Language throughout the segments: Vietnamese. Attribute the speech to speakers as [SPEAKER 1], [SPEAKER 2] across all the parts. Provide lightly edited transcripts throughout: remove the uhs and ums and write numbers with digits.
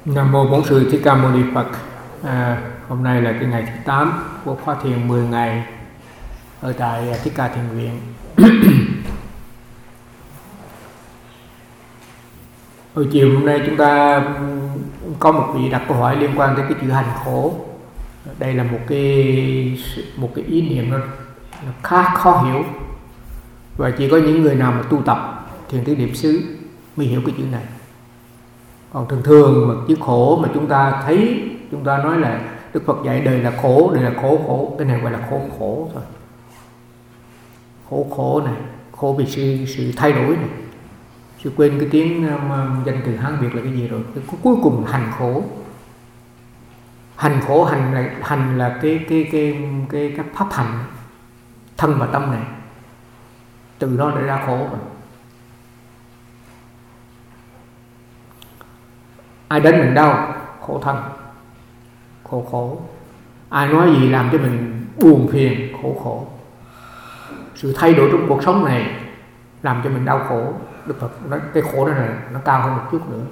[SPEAKER 1] Nam mô Bổn Sư Thích Ca Mâu Ni Phật. Hôm nay là cái ngày thứ 8 của khóa thiền 10 ngày ở tại Thích Ca Thiền Viện. Hồi chiều hôm nay chúng ta có một vị đặt câu hỏi liên quan tới cái chữ hành khổ. Đây là một cái ý niệm nó khá khó hiểu, và chỉ có những người nào mà tu tập thiền tứ niệm xứ mới hiểu cái chữ này. Còn thường mà chữ khổ mà chúng ta thấy, chúng ta nói là Đức Phật dạy đời là khổ, đời là khổ, cái này gọi là khổ thôi. Khổ này, khổ vì sự thay đổi này. Sự quên cái tiếng danh từ Hán Việt là cái gì rồi. Cuối cùng hành khổ. Hành khổ, hành là cái pháp hành, thân và tâm này. Từ đó để ra khổ rồi. Ai đánh mình đau, khổ thân, khổ. Ai nói gì làm cho mình buồn phiền, khổ. Sự thay đổi trong cuộc sống này làm cho mình đau khổ. Đức Phật nói cái khổ đó là nó cao hơn một chút nữa.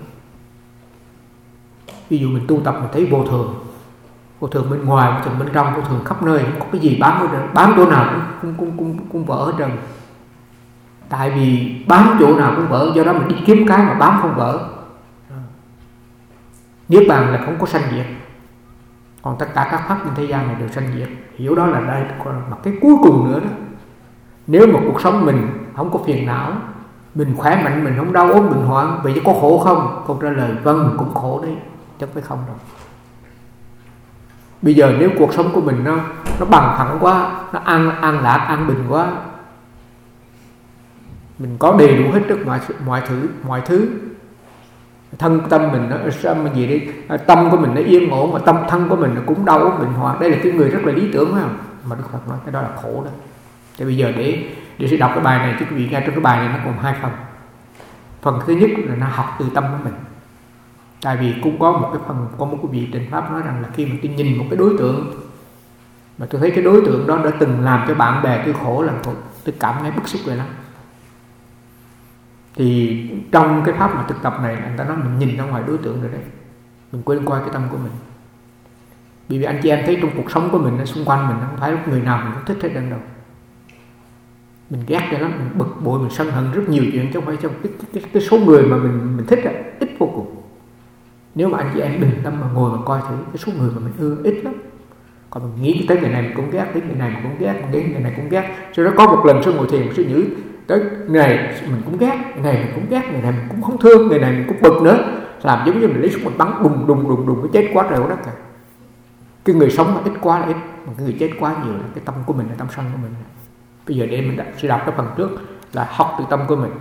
[SPEAKER 1] Ví dụ mình tu tập mình thấy vô thường bên ngoài, vô thường bên trong, vô thường khắp nơi, không có cái gì bám chỗ nào cũng vỡ hết trơn. Tại vì bám chỗ nào cũng vỡ, do đó mình đi kiếm cái mà bám không vỡ. Niết bàn là không có sanh diệt, còn tất cả các pháp trên thế gian này đều sanh diệt. Hiểu đó là đây mà cái cuối cùng nữa đó. Nếu mà cuộc sống mình không có phiền não, mình khỏe mạnh, mình không đau ốm bệnh hoạn, vậy chứ có khổ không? Câu trả lời vâng, cũng khổ đấy, chứ phải không đâu. Bây giờ nếu cuộc sống của mình nó bằng phẳng quá, nó an lạc, an bình quá, mình có đầy đủ hết tất mọi thứ. Tâm mình nó gì đi, tâm của mình nó yên ổn, mà thân của mình nó cũng đau ốm bệnh hoạn. Đây là cái người rất là lý tưởng, phải không? Mà Đức Phật nói cái đó là khổ đó. Thì bây giờ để sẽ đọc cái bài này, chứ quý vị nghe trong cái bài này nó còn hai phần. Phần thứ nhất là nó học từ tâm của mình. Tại vì cũng có một cái vị trình pháp nói rằng là khi mà tôi nhìn một cái đối tượng mà tôi thấy cái đối tượng đó đã từng làm cho bạn bè tôi khổ, là tôi cảm thấy bức xúc rồi lắm. Thì trong cái pháp mà thực tập này, người ta nói mình nhìn ra ngoài đối tượng rồi đấy, mình quên coi cái tâm của mình. Bởi vì anh chị em thấy trong cuộc sống của mình, xung quanh mình không phải lúc người nào mình cũng thích hết đơn đâu. Mình ghét cho lắm, mình bực bội, mình sân hận rất nhiều chuyện, chứ không phải trong cái số người mà mình thích ít vô cùng. Nếu mà anh chị em bình tâm mà ngồi mà coi thử, cái số người mà mình ưa ít lắm. Còn mình nghĩ tới người này mình cũng ghét, tới người này mình cũng ghét, đến người này cũng ghét. Sau đó có một lần sư ngồi thiền, sư nhữ tới người này mình cũng ghét, người này mình cũng ghét, người này mình cũng không thương, người này mình cũng bực nữa, làm giống như mình lấy súng mình bắn đùng cái chết quá trời quá đất cả. Cái người sống mà ít quá là ít, mà cái người chết quá nhiều là cái tâm của mình, là tâm sân của mình. Bây giờ để mình sẽ đọc cái phần trước là học từ tâm của mình.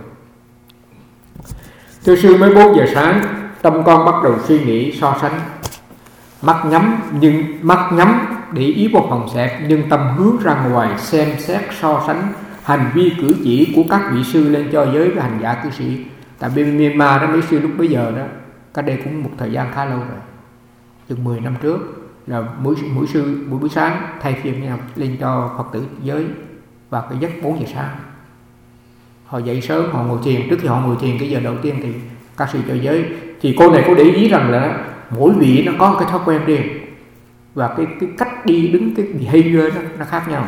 [SPEAKER 1] Thưa sư, mới 4 giờ sáng, tâm con bắt đầu suy nghĩ so sánh, mắt nhắm để ý vào phòng xẹp, nhưng tâm hướng ra ngoài xem xét so sánh hành vi cử chỉ của các vị sư lên cho giới với hành giả cư sĩ. Tại bên Myanmar đó, mấy sư lúc bấy giờ đó, cách đây cũng một thời gian khá lâu rồi, chừng 10 năm trước, là mỗi sư buổi sáng thay phiên nhau lên cho Phật tử giới vào cái giấc 4 giờ sáng. Họ dậy sớm, họ ngồi thiền. Trước khi họ ngồi thiền cái giờ đầu tiên thì các sư cho giới. Thì cô này có để ý rằng là mỗi vị nó có cái thói quen riêng, và cái cách đi đứng, cái behavior nó khác nhau.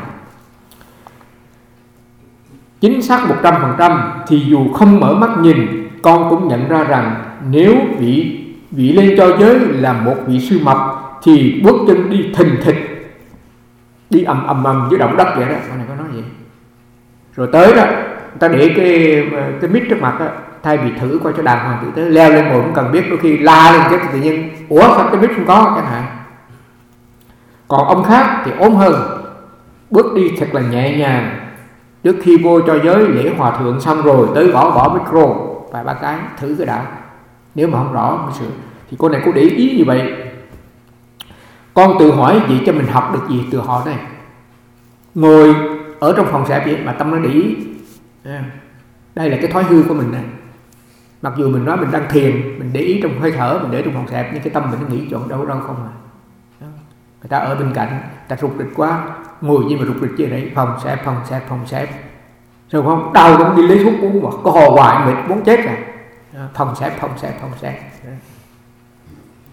[SPEAKER 1] Chính xác 100% thì dù không mở mắt nhìn, con cũng nhận ra rằng nếu vị lên cho giới là một vị sư mập thì bước chân đi thình thịch, đi ầm dưới động đất vậy đó. Con này có nói gì? Rồi tới đó, người ta để cái mic trước mặt đó, thay vì thử coi cho đàng hoàng, tự tới leo lên ngồi cũng cần biết, đôi khi la lên cái tự nhiên ủa sao cái mic không có chẳng hạn. Còn ông khác thì ốm hơn, bước đi thật là nhẹ nhàng. Trước khi vô cho giới lễ hòa thượng xong rồi tới gõ micro vài ba cái thử cái đã, nếu mà không rõ mới sửa. Thì cô này cô để ý như vậy. Con tự hỏi vậy cho mình học được gì từ họ này? Ngồi ở trong phòng xẹp vậy mà tâm nó để ý. Đây là cái thói hư của mình này. Mặc dù mình nói mình đang thiền, mình để ý trong hơi thở, mình để trong phòng xẹp, nhưng cái tâm mình nó nghĩ chọn đâu không à. Người ta ở bên cạnh, người ta rụt rịch quá, ngồi gì mà rụt rịch vậy đấy, phòng xẹp. Rồi không, đau cũng đi lấy thuốc uống mà có hồ hoài mệt muốn chết rồi. Phòng xẹp.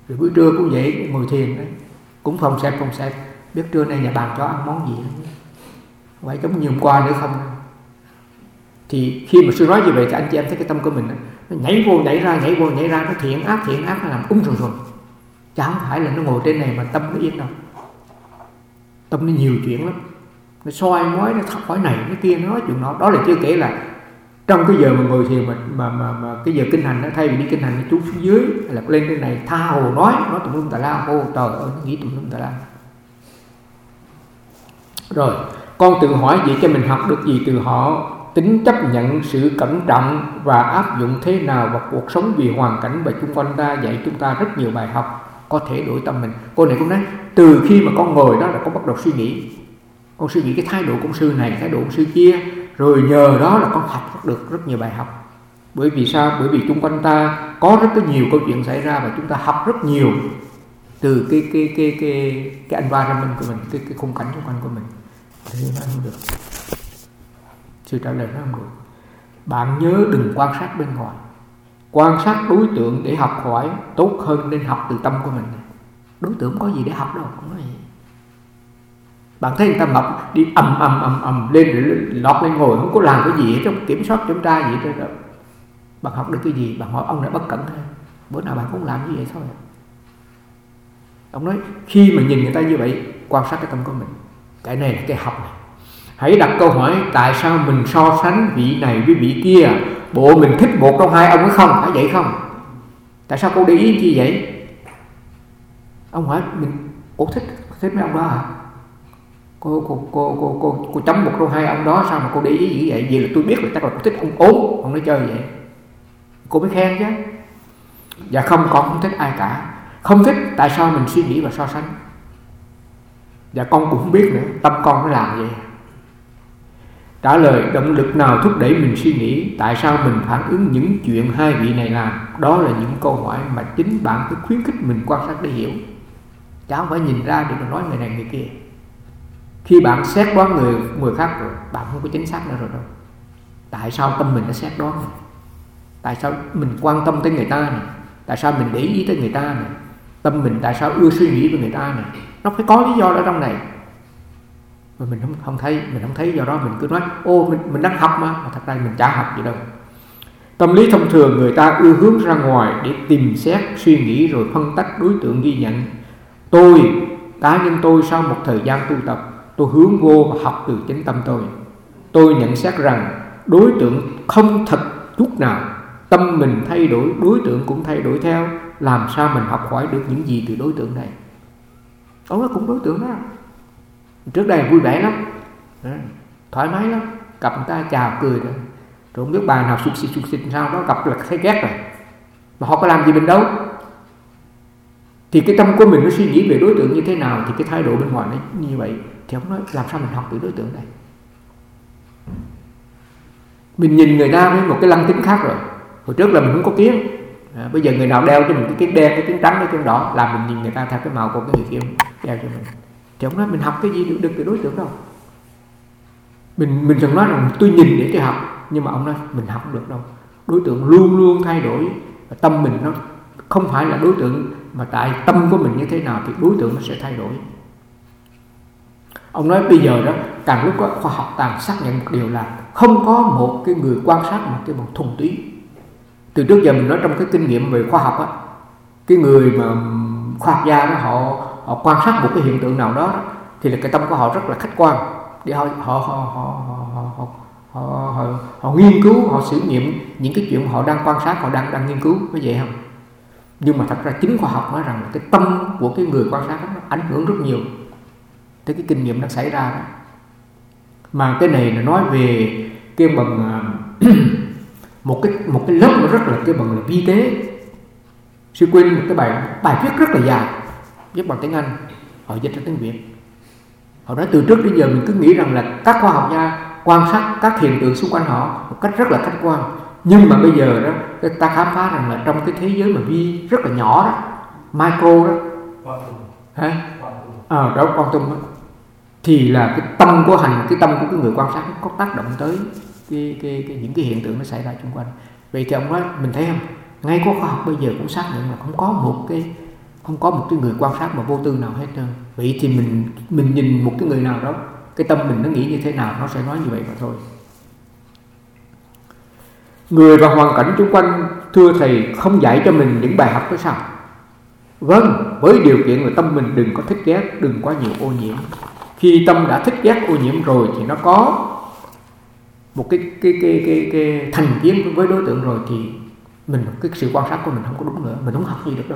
[SPEAKER 1] Rồi buổi trưa cũng vậy, ngồi thiền đấy, cũng phòng xẹp, biết trưa nay nhà bạn cho ăn món gì đó. Vậy giống như hôm qua nữa không. Thì khi mà sư nói như vậy thì anh chị em thấy cái tâm của mình nó nhảy vô nhảy ra, nó thiện ác nó làm rồi. Chứ không phải là nó ngồi trên này mà tâm nó yên đâu. Tâm nó nhiều chuyện lắm, nó soi mói, nó hỏi này nó kia, nó nói chuyện đó là chưa kể là trong cái giờ mà ngồi thiền mà cái giờ kinh hành, nó thay vì đi kinh hành nó trút xuống dưới hay là lên trên này tha hồ nói tùm lum tà la. Ô trời ơi, nó nghĩ tùm lum tà la. Rồi con tự hỏi vậy cho mình học được gì từ họ? Tính chấp nhận sự cẩn trọng và áp dụng thế nào vào cuộc sống, vì hoàn cảnh và chung quanh ta dạy chúng ta rất nhiều bài học có thể đổi tâm mình. Cô này cũng nói từ khi mà con ngồi đó là con bắt đầu suy nghĩ. Con suy nghĩ cái thái độ của sư này, thái độ của sư kia, rồi nhờ đó là con học được rất nhiều bài học. Bởi vì sao? Bởi vì chung quanh ta có rất nhiều câu chuyện xảy ra và chúng ta học rất nhiều từ cái environment của mình, cái khung cảnh xung quanh của mình. Thế nó không được. Sư trả lời nó không được. Bạn nhớ đừng quan sát bên ngoài, quan sát đối tượng để học hỏi tốt hơn nên học từ tâm của mình. Đối tượng có gì để học đâu, không có gì. Bạn thấy người ta mập đi ầm lên để lọt lên ngồi, không có làm cái gì hết, trong kiểm soát kiểm tra gì hết đó. Bạn học được cái gì? Bạn hỏi ông này bất cẩn thôi, bữa nào bạn cũng làm như vậy thôi. Ông nói khi mà nhìn người ta như vậy, quan sát cái tâm của mình. Cái này là cái học này. Hãy đặt câu hỏi tại sao mình so sánh vị này với vị kia. Bộ mình thích một trong hai ông ấy không? Phải vậy không? Tại sao cô để ý chi vậy? Ông hỏi mình, cô thích mấy ông đó hả? Cô chấm một trong hai ông đó, sao mà cô để ý dữ vậy? Vậy là tôi biết là chắc là cô thích ông ốm, ông nói chơi vậy. Cô mới khen chứ. Dạ không, con không thích ai cả. Không thích, tại sao mình suy nghĩ và so sánh? Dạ con cũng không biết nữa, tâm con nó làm vậy. Trả lời động lực nào thúc đẩy mình suy nghĩ? Tại sao mình phản ứng những chuyện hai vị này làm? Đó là những câu hỏi mà chính bạn cứ khuyến khích mình quan sát để hiểu. Chứ không phải nhìn ra để mà nói người này người kia. Khi bạn xét đoán người khác rồi, bạn không có chính xác nữa rồi đâu. Tại sao tâm mình nó xét đoán này? Tại sao mình quan tâm tới người ta này? Tại sao mình để ý tới người ta này? Tâm mình tại sao ưa suy nghĩ với người ta này? Nó phải có lý do ở trong này. Mà mình không thấy, do đó mình cứ nói ô mình đang học mà thật ra mình chả học gì đâu. Tâm lý thông thường người ta ưa hướng ra ngoài để tìm xét, suy nghĩ rồi phân tách đối tượng ghi nhận. Cá nhân tôi sau một thời gian tu tập, tôi hướng vô và học từ chính tâm tôi. Tôi nhận xét rằng đối tượng không thật chút nào. Tâm mình thay đổi, đối tượng cũng thay đổi theo. Làm sao mình học hỏi được những gì từ đối tượng này? Đó cũng đối tượng đó. Trước đây vui vẻ lắm, thoải mái lắm, gặp người ta chào cười rồi không biết bà nào sụt xịt sao đó gặp là thấy ghét rồi, mà họ có làm gì mình đâu. Thì cái tâm của mình nó suy nghĩ về đối tượng như thế nào thì cái thái độ bên ngoài nó như vậy. Thì ông nói làm sao mình học từ đối tượng này? Mình nhìn người ta với một cái lăng kính khác rồi. Hồi trước là mình không có kiến, bây giờ người nào đeo cho mình cái kiến đen, cái kiến trắng, cái kiến đỏ, làm mình nhìn người ta theo cái màu của cái người kia đeo cho mình. Thì ông nói mình học cái gì được từ đối tượng đâu. Mình thường nói rằng tôi nhìn để tôi học, nhưng mà ông nói mình học không được đâu. Đối tượng luôn luôn thay đổi, tâm mình nó không phải là đối tượng, mà tại tâm của mình như thế nào thì đối tượng nó sẽ thay đổi. Ông nói bây giờ đó, càng lúc đó, khoa học càng xác nhận một điều là không có một cái người quan sát một cái thuần túy. Từ trước giờ mình nói trong cái kinh nghiệm về khoa học á, cái người mà khoa học gia đó họ quan sát một cái hiện tượng nào đó thì là cái tâm của họ rất là khách quan để họ nghiên cứu, họ sử nghiệm những cái chuyện họ đang quan sát, họ đang nghiên cứu, có vậy không? Nhưng mà thật ra chính khoa học nói rằng cái tâm của cái người quan sát nó ảnh hưởng rất nhiều tới cái kinh nghiệm nó xảy ra đó. Mà cái này là nói về cái bằng một cái lớp nó rất là cái bằng là vi tế. Sư quên một cái bài viết rất là dài, viết bằng tiếng Anh, họ dịch ra tiếng Việt. Họ nói từ trước đến giờ mình cứ nghĩ rằng là các khoa học gia quan sát các hiện tượng xung quanh họ một cách rất là khách quan, nhưng mà bây giờ đó ta khám phá rằng là trong cái thế giới mà vi rất là nhỏ đó, micro đó, đó quantum đó, thì là cái tâm của cái tâm của cái người quan sát có tác động tới những cái hiện tượng nó xảy ra xung quanh. Vậy thì ông nói mình thấy không, ngay có khoa học bây giờ cũng xác nhận là không Không có một cái người quan sát mà vô tư nào hết trơn. Vậy thì mình nhìn một cái người nào đó, cái tâm mình nó nghĩ như thế nào, nó sẽ nói như vậy mà thôi. Người và hoàn cảnh xung quanh, thưa thầy, không dạy cho mình những bài học đó sao? Vâng, với điều kiện là tâm mình đừng có thích ghét, đừng quá nhiều ô nhiễm. Khi tâm đã thích ghét ô nhiễm rồi thì nó có một cái thành kiến với đối tượng rồi thì cái sự quan sát của mình không có đúng nữa, mình không học gì được đâu.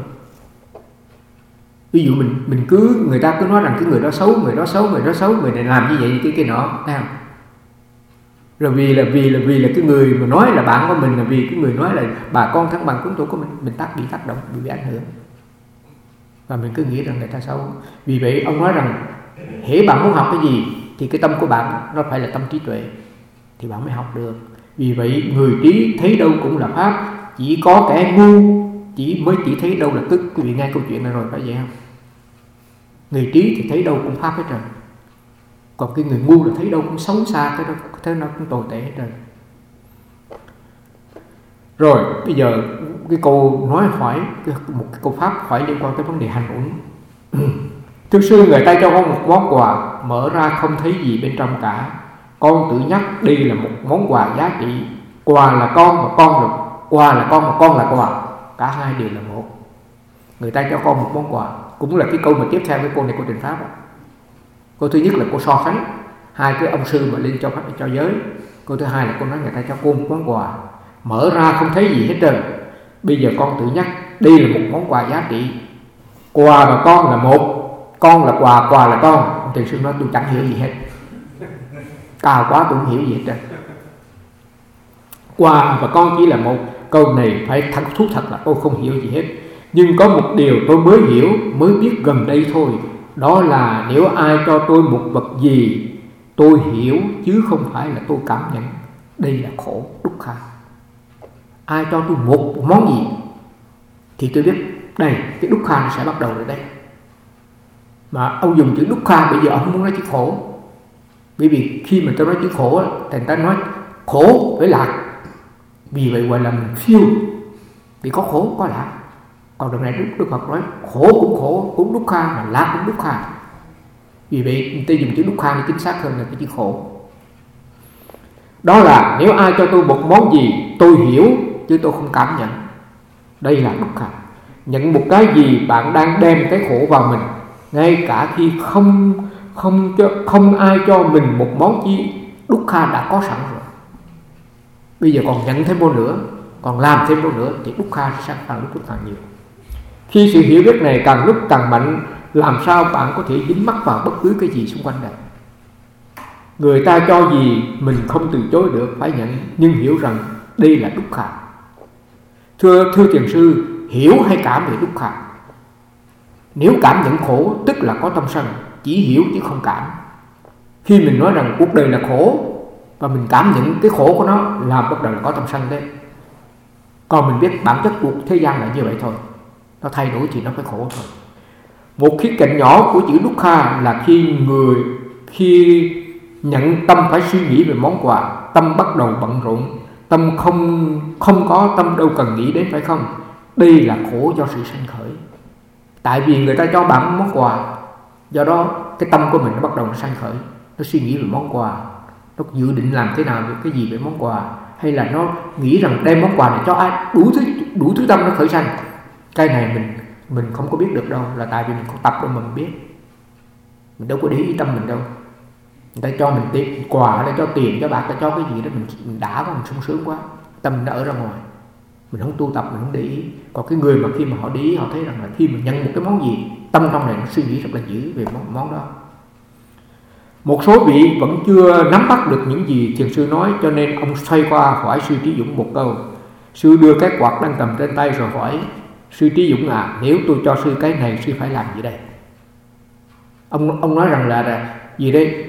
[SPEAKER 1] Ví dụ mình người ta cứ nói rằng cái người đó xấu, người này làm như vậy cái nọ, thấy không? Rồi vì là cái người mà nói là bạn của mình, là vì cái người nói là bà con thân bằng quyến thuộc của mình bị tác động, bị ảnh hưởng, và mình cứ nghĩ rằng người ta xấu. Vì vậy ông nói rằng hễ bạn muốn học cái gì thì cái tâm của bạn nó phải là tâm trí tuệ thì bạn mới học được. Vì vậy người trí thấy đâu cũng là pháp, chỉ có kẻ ngu chỉ thấy đâu là tức. Quý vị nghe câu chuyện này rồi phải vậy không? Người trí thì thấy đâu cũng pháp hết rồi, còn cái người ngu là thấy đâu cũng xấu xa, thế nó cũng tồi tệ hết rồi. Rồi bây giờ cái câu hỏi một cái câu pháp hỏi liên quan tới vấn đề hành uẩn. Thưa sư, người ta cho con một món quà, mở ra không thấy gì bên trong cả. Con tự nhắc đây là một món quà giá trị. Quà là con và con là quà, là con và con là quà, cả hai đều là một. Người ta cho con một món quà, cũng là cái câu mà tiếp theo cái câu này của Trình Pháp đó. Câu thứ nhất là cô so sánh hai cái ông sư mà lên cho giới. Câu thứ hai là cô nói người ta cho cô một món quà, mở ra không thấy gì hết trơn. Bây giờ con tự nhắc đây là một món quà giá trị. Quà và con là một, con là quà, quà là con. Thiền sư nói tôi chẳng hiểu gì hết, cao quá tôi không hiểu gì hết trơn. Quà và con chỉ là một. Câu này phải thú thật là tôi không hiểu gì hết. Nhưng có một điều tôi mới hiểu, mới biết gần đây thôi. Đó là nếu ai cho tôi một vật gì, tôi hiểu chứ không phải là tôi cảm nhận. Đây là khổ, dukkha. Ai cho tôi một món gì thì tôi biết đây, cái dukkha nó sẽ bắt đầu ở đây. Mà ông dùng chữ dukkha, bây giờ ông không muốn nói chữ khổ. Bởi vì khi mà tôi nói chữ khổ thì người ta nói khổ với lạc, vì vậy gọi là mình phiêu. Vì có khổ có lạc. Còn đợt này Đức Phật nói khổ cũng dukkha, mà lạc cũng dukkha. Vì vậy người ta dùng chữ dukkha để chính xác hơn là cái chữ khổ. Đó là nếu ai cho tôi một món gì, tôi hiểu chứ tôi không cảm nhận. Đây là dukkha. Nhận một cái gì bạn đang đem cái khổ vào mình, ngay cả khi không ai cho mình một món chi, dukkha đã có sẵn rồi. Bây giờ còn nhận thêm một nữa, còn làm thêm một nữa thì dukkha sẽ càng lúc càng nhiều. Khi sự hiểu biết này càng lúc càng mạnh, làm sao bạn có thể dính mắc vào bất cứ cái gì xung quanh đây? Người ta cho gì mình không từ chối được, phải nhận, nhưng hiểu rằng đây là dukkha. Thưa thiền sư, hiểu hay cảm về dukkha? Nếu cảm nhận khổ tức là có tâm sân, chỉ hiểu chứ không cảm. Khi mình nói rằng cuộc đời là khổ và mình cảm nhận cái khổ của nó là bắt đầu là có tâm sân đấy. Còn mình biết bản chất cuộc thế gian là như vậy thôi, nó thay đổi thì nó phải khổ thôi. Một khía cạnh nhỏ của chữ dukkha là khi nhận tâm phải suy nghĩ về món quà, tâm bắt đầu bận rộn, tâm không có tâm đâu cần nghĩ đến, phải không? Đây là khổ do sự sanh khởi. Tại vì người ta cho bạn món quà, do đó cái tâm của mình nó bắt đầu nó sanh khởi, nó suy nghĩ về món quà, nó dự định làm thế nào về cái gì về món quà, hay là nó nghĩ rằng đem món quà này cho ai, đủ thứ tâm nó khởi sanh. Cái này mình không có biết được đâu, là tại vì mình không tập đâu mà mình biết. Mình đâu có để ý tâm mình đâu. Người ta cho mình tiền quà, người ta cho tiền cho bạc, người ta cho cái gì đó mình đã quá, mình sung sướng quá, tâm mình đã ở ra ngoài, mình không tu tập, mình không để ý. Còn cái người mà khi mà họ để ý, họ thấy rằng là khi mình nhận một cái món gì, tâm trong này nó suy nghĩ rất là dữ về món đó. Một số vị vẫn chưa nắm bắt được những gì thiền sư nói, cho nên ông xoay qua hỏi sư Trí Dũng một câu. Sư đưa cái quạt đang cầm trên tay rồi hỏi: sư Trí Dũng à, nếu tôi cho sư cái này, sư phải làm gì đây? Ông nói rằng là gì đây?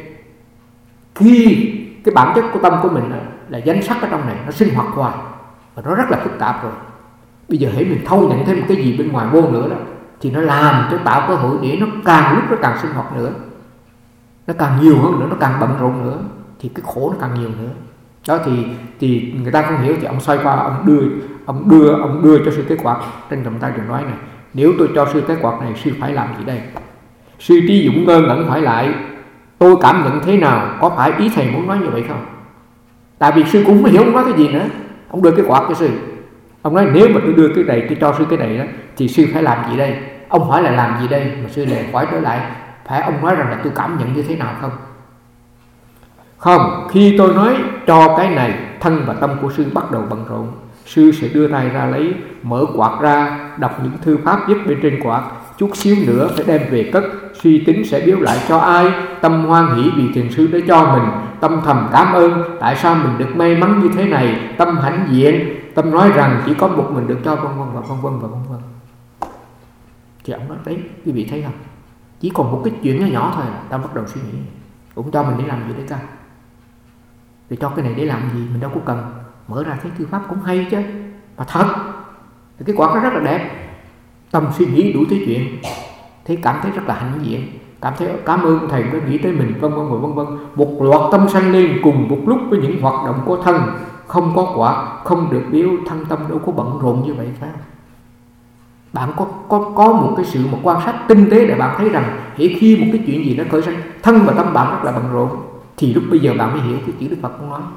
[SPEAKER 1] Khi cái bản chất của tâm của mình là danh sắc ở trong này, nó sinh hoạt hoài và nó rất là phức tạp rồi. Bây giờ hễ mình thâu nhận thêm một cái gì bên ngoài vô nữa đó, thì nó làm cho tạo cơ hội để nó càng lúc nó càng sinh hoạt nữa, nó càng nhiều hơn nữa, nó càng bận rộn nữa, thì cái khổ nó càng nhiều nữa. Đó thì người ta không hiểu, thì ông xoay qua ông đưa cho sư cái quạt trên cầm tay rồi nói này: Nếu tôi cho sư cái quạt này, sư phải làm gì đây? Sư Trí Dũng ngơ ngẩn hỏi lại, tôi cảm nhận thế nào? Có phải ý thầy muốn nói như vậy không? Tại vì sư cũng không hiểu ông nói cái gì nữa. Ông đưa cái quạt cho sư. Ông nói nếu mà tôi đưa cái này, tôi cho sư cái này đó, thì sư phải làm gì đây? Ông hỏi là làm gì đây? Mà sư lại hỏi trở lại, phải ông nói rằng là tôi cảm nhận như thế nào không? Không, khi tôi nói cho cái này, thân và tâm của sư bắt đầu bận rộn. Sư sẽ đưa tay ra lấy, mở quạt ra, đọc những thư pháp viết bên trên quạt. Chút xíu nữa phải đem về cất. Suy tính sẽ biếu lại cho ai? Tâm hoan hỷ vì thiền sư đã cho mình. Tâm thầm cảm ơn, tại sao mình được may mắn như thế này. Tâm hãnh diện, tâm nói rằng chỉ có một mình được cho, vân vân và vân vân và vân vân. Thì ông nói đấy, quý vị thấy không? Chỉ còn một cái chuyện nhỏ nhỏ thôi, ta bắt đầu suy nghĩ, cũng cho mình để làm gì đấy ca? Thì cho cái này để làm gì? Mình đâu có cần. Mở ra thấy thư pháp cũng hay chứ. Mà thật, thì cái quả nó rất là đẹp. Tâm suy nghĩ đủ thứ chuyện, thấy cảm thấy rất là hãnh diện, cảm thấy cảm ơn thầy đã nghĩ tới mình, vân vân và vân vân. Một loạt tâm sanh lên cùng một lúc với những hoạt động của thân. Không có quả, không được biếu, thân tâm đâu có bận rộn như vậy phải không? Bạn có một cái sự một quan sát tinh tế để bạn thấy rằng khi một cái chuyện gì nó khởi sanh, thân và tâm bạn rất là bận rộn, thì lúc bây giờ bạn mới hiểu cái chữ Đức Phật cũng nói.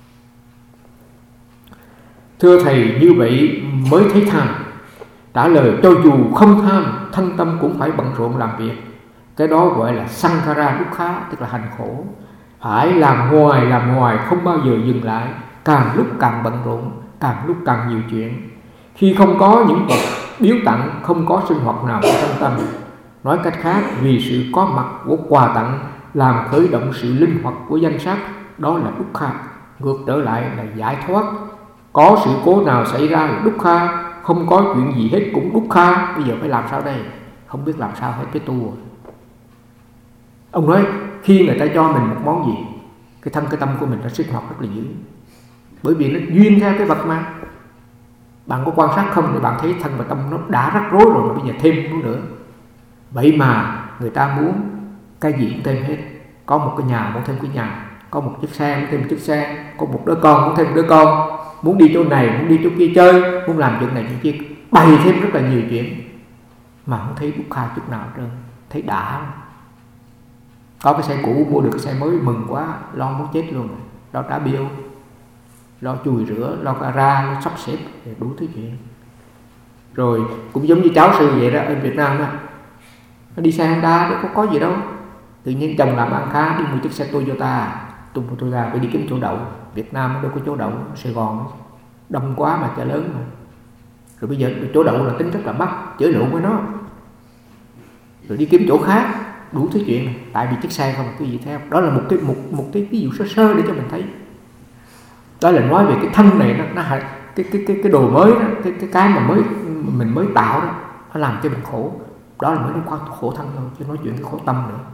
[SPEAKER 1] Thưa thầy, như vậy mới thấy tham. Trả lời, cho dù không tham, thân tâm cũng phải bận rộn làm việc. Cái đó gọi là sankhara dukkha, tức là hành khổ. Phải làm hoài, không bao giờ dừng lại. Càng lúc càng bận rộn, càng lúc càng nhiều chuyện. Khi không có những vật biếu tặng, không có sinh hoạt nào trong tâm. Nói cách khác, vì sự có mặt của quà tặng làm khởi động sự linh hoạt của danh sắc, đó là dukkha. Ngược trở lại là giải thoát. Có sự cố nào xảy ra là dukkha, không có chuyện gì hết cũng dukkha. Bây giờ phải làm sao đây? Không biết làm sao hết cái tu rồi. Ông nói khi người ta cho mình một món gì, cái thân cái tâm của mình nó sinh hoạt rất là dữ. Bởi vì nó duyên theo cái vật mà. Bạn có quan sát không thì bạn thấy thân và tâm nó đã rắc rối rồi, mà bây giờ thêm nó nữa. Vậy mà người ta muốn cái gì cũng thêm hết. Có một cái nhà muốn thêm cái nhà, có một chiếc xe muốn thêm một chiếc xe, có một đứa con muốn thêm một đứa con, muốn đi chỗ này muốn đi chỗ kia chơi, muốn làm chuyện này chuyện kia, bày thêm rất là nhiều chuyện mà không thấy dukkha chút nào trơn. Thấy đã. Có cái xe cũ mua được cái xe mới mừng quá, lo muốn chết luôn. Lo trả bill, lo chùi rửa, lo gara, lo sắp xếp, đủ thứ chuyện. Rồi cũng giống như cháu sư vậy đó, ở Việt Nam đó, nó đi xe Honda đó, có gì đâu. Tự nhiên chồng làm ăn khá, đi mua chiếc xe Toyota phải đi kiếm chỗ đậu. Việt Nam đâu có chỗ đậu, Sài Gòn đông quá mà chợ lớn mà. Rồi bây giờ chỗ đậu là tính rất là mắc, chửi lộn với nó. Rồi đi kiếm chỗ khác, đủ thứ chuyện. Tại vì chiếc xe không cái gì theo. Đó là một cái ví dụ sơ sơ để cho mình thấy. Đó là nói về cái thân này nó cái đồ mới đó, cái mà mình mới tạo đó, nó làm cho mình khổ. Đó là mới nói khổ thân thôi, chứ nói chuyện cái khổ tâm nữa.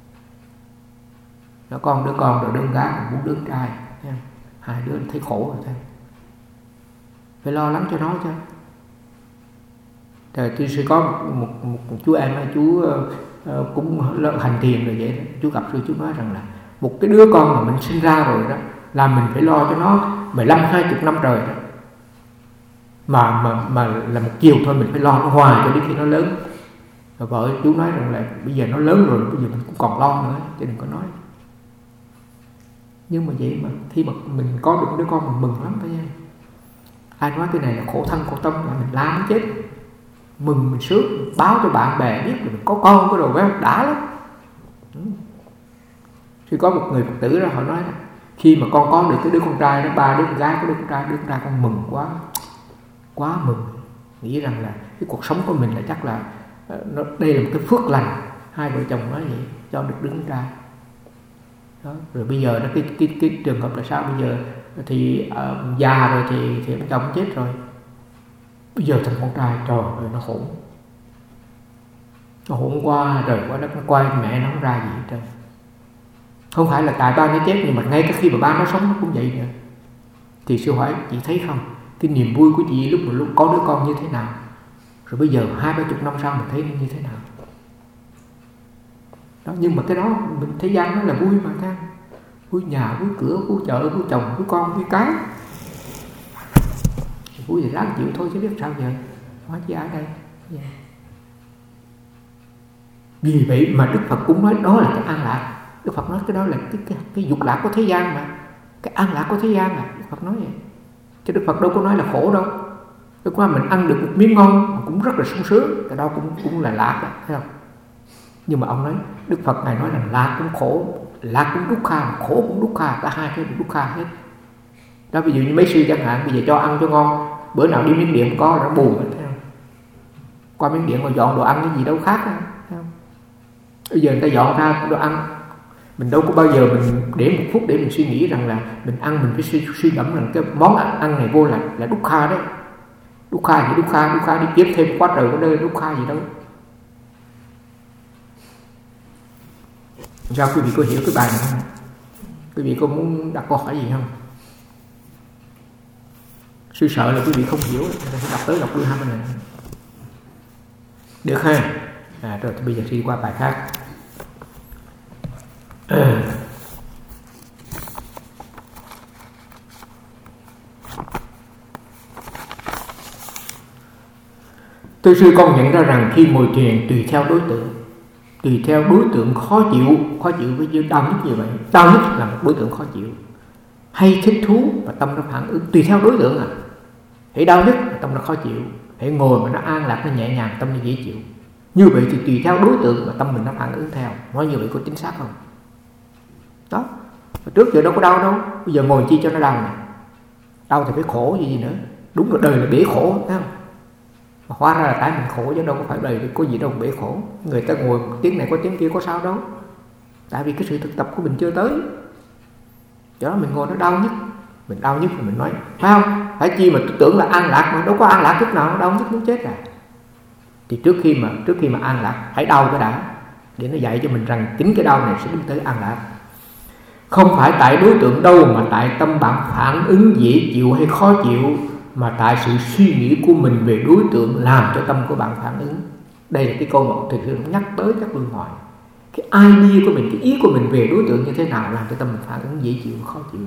[SPEAKER 1] Nó con đứa con rồi đứa gái còn muốn đứa trai, hai đứa thấy khổ rồi thôi. Phải lo lắng cho nó chứ. Thì tôi sẽ có một chú em, chú cũng hành thiền rồi vậy đó. Chú gặp sư, chú nói rằng là một cái đứa con mà mình sinh ra rồi đó là mình phải lo cho nó 15-20 năm trời đó. Mà là một chiều thôi, mình phải lo nó hoài cho đến khi nó lớn. Rồi vợ chú nói rằng là bây giờ nó lớn rồi, bây giờ mình cũng còn lo nữa, chứ đừng có nói. Nhưng mà vậy mà khi mà mình có được đứa con mình mừng lắm phải không? Ai nói cái này là khổ thân khổ tâm là mình la nó chết. Mừng mình sướng, mình báo cho bạn bè biết mình có con cái đồ với đã lắm. Thì có một người Phật tử đó, họ nói là khi mà con có được cái đứa con trai đó, 3 đứa con gái, có đứa con trai con mừng quá mừng, nghĩ rằng là cái cuộc sống của mình là chắc là đây là một cái phước lành. Hai vợ chồng nói vậy, cho được đứa con trai đó. Rồi bây giờ đó cái trường hợp là sao? Bây giờ thì già rồi thì ông chồng chết rồi, bây giờ thằng con trai trời ơi nó hỗn qua trời quá đất, nó quay mẹ nó không ra gì hết trơn. Không phải là tại ba nó chết, nhưng mà ngay cả khi mà ba nó sống nó cũng vậy nữa. Thì sư hỏi chị thấy không, cái niềm vui của chị lúc có đứa con như thế nào, rồi bây giờ 20-30 năm sau mình thấy nó như thế nào đó. Nhưng mà cái đó mình thế gian nó là vui mà ta, vui nhà, vui cửa, vui chợ, vui chồng, vui con, vui cái. Vui thì ráng chịu thôi chứ biết sao giờ. Nói chứ ai đây. Vì vậy mà Đức Phật cũng nói đó là cái an lạc. Đức Phật nói cái đó là cái dục lạc của thế gian mà, cái an lạc của thế gian mà. Đức Phật nói vậy. Chứ Đức Phật đâu có nói là khổ đâu. Đức qua mình ăn được một miếng ngon mà cũng rất là sung sướng, cái đó cũng là lạc đó, thấy không? Nhưng mà ông nói, Đức Phật Ngài nói là lạc cũng khổ, lạc cũng dukkha, khổ cũng dukkha, cả hai cái dukkha hết. Đó, ví dụ như mấy sư chẳng hạn, bây giờ cho ăn cho ngon, bữa nào đi miếng điện có nó buồn, thấy không? Qua miếng điện mà dọn đồ ăn cái gì đâu khác, thấy không? Bây giờ người ta dọn ra đồ ăn, mình đâu có bao giờ mình để một phút để mình suy nghĩ rằng là mình ăn mình phải suy ngẫm rằng cái món ăn này vô là dukkha đấy. Dukkha gì dukkha đi tiếp thêm quá trời có nơi dukkha gì đâu. Sao quý vị có hiểu cái bài này không? Quý vị có muốn đặt câu hỏi gì không? Sư sợ là quý vị không hiểu, phải đọc tới đọc lui hai bên này. Được ha? Rồi thì bây giờ đi qua bài khác. Thưa sư, con nhận ra rằng khi ngồi thiền tùy theo đối tượng khó chịu với đau nhức như vậy. Đau nhức là một đối tượng khó chịu, hay thích thú và tâm nó phản ứng tùy theo đối tượng. Hãy đau nhức tâm nó khó chịu, hãy ngồi mà nó an lạc, nó nhẹ nhàng, tâm nó dễ chịu. Như vậy thì tùy theo đối tượng mà tâm mình nó phản ứng theo. Nói như vậy có chính xác không? Đó, trước giờ đâu có đau đâu, bây giờ ngồi chi cho nó đau nè. Đau thì phải khổ gì nữa. Đúng là đời là bể khổ, thấy không? Mà hóa ra là tại mình khổ chứ đâu có phải đời có gì đâu bể khổ. Người ta ngồi tiếng này có tiếng kia có sao đâu, tại vì cái sự thực tập của mình chưa tới. Do đó mình ngồi nó đau nhức, mình đau nhức thì mình nói phải không? Phải chi mà tôi tưởng là an lạc mà đâu có an lạc chút nào, nó đau nhức muốn chết à. Thì trước khi mà an lạc hãy đau cái đã, để nó dạy cho mình rằng chính cái đau này sẽ đứng tới an lạc. Không phải tại đối tượng đâu mà tại tâm bạn phản ứng dễ chịu hay khó chịu, mà tại sự suy nghĩ của mình về đối tượng làm cho tâm của bạn phản ứng. Đây là cái câu mà thực sự nhắc tới các luân hồi. Cái idea của mình, cái ý của mình về đối tượng như thế nào làm cho tâm mình phản ứng dễ chịu, khó chịu.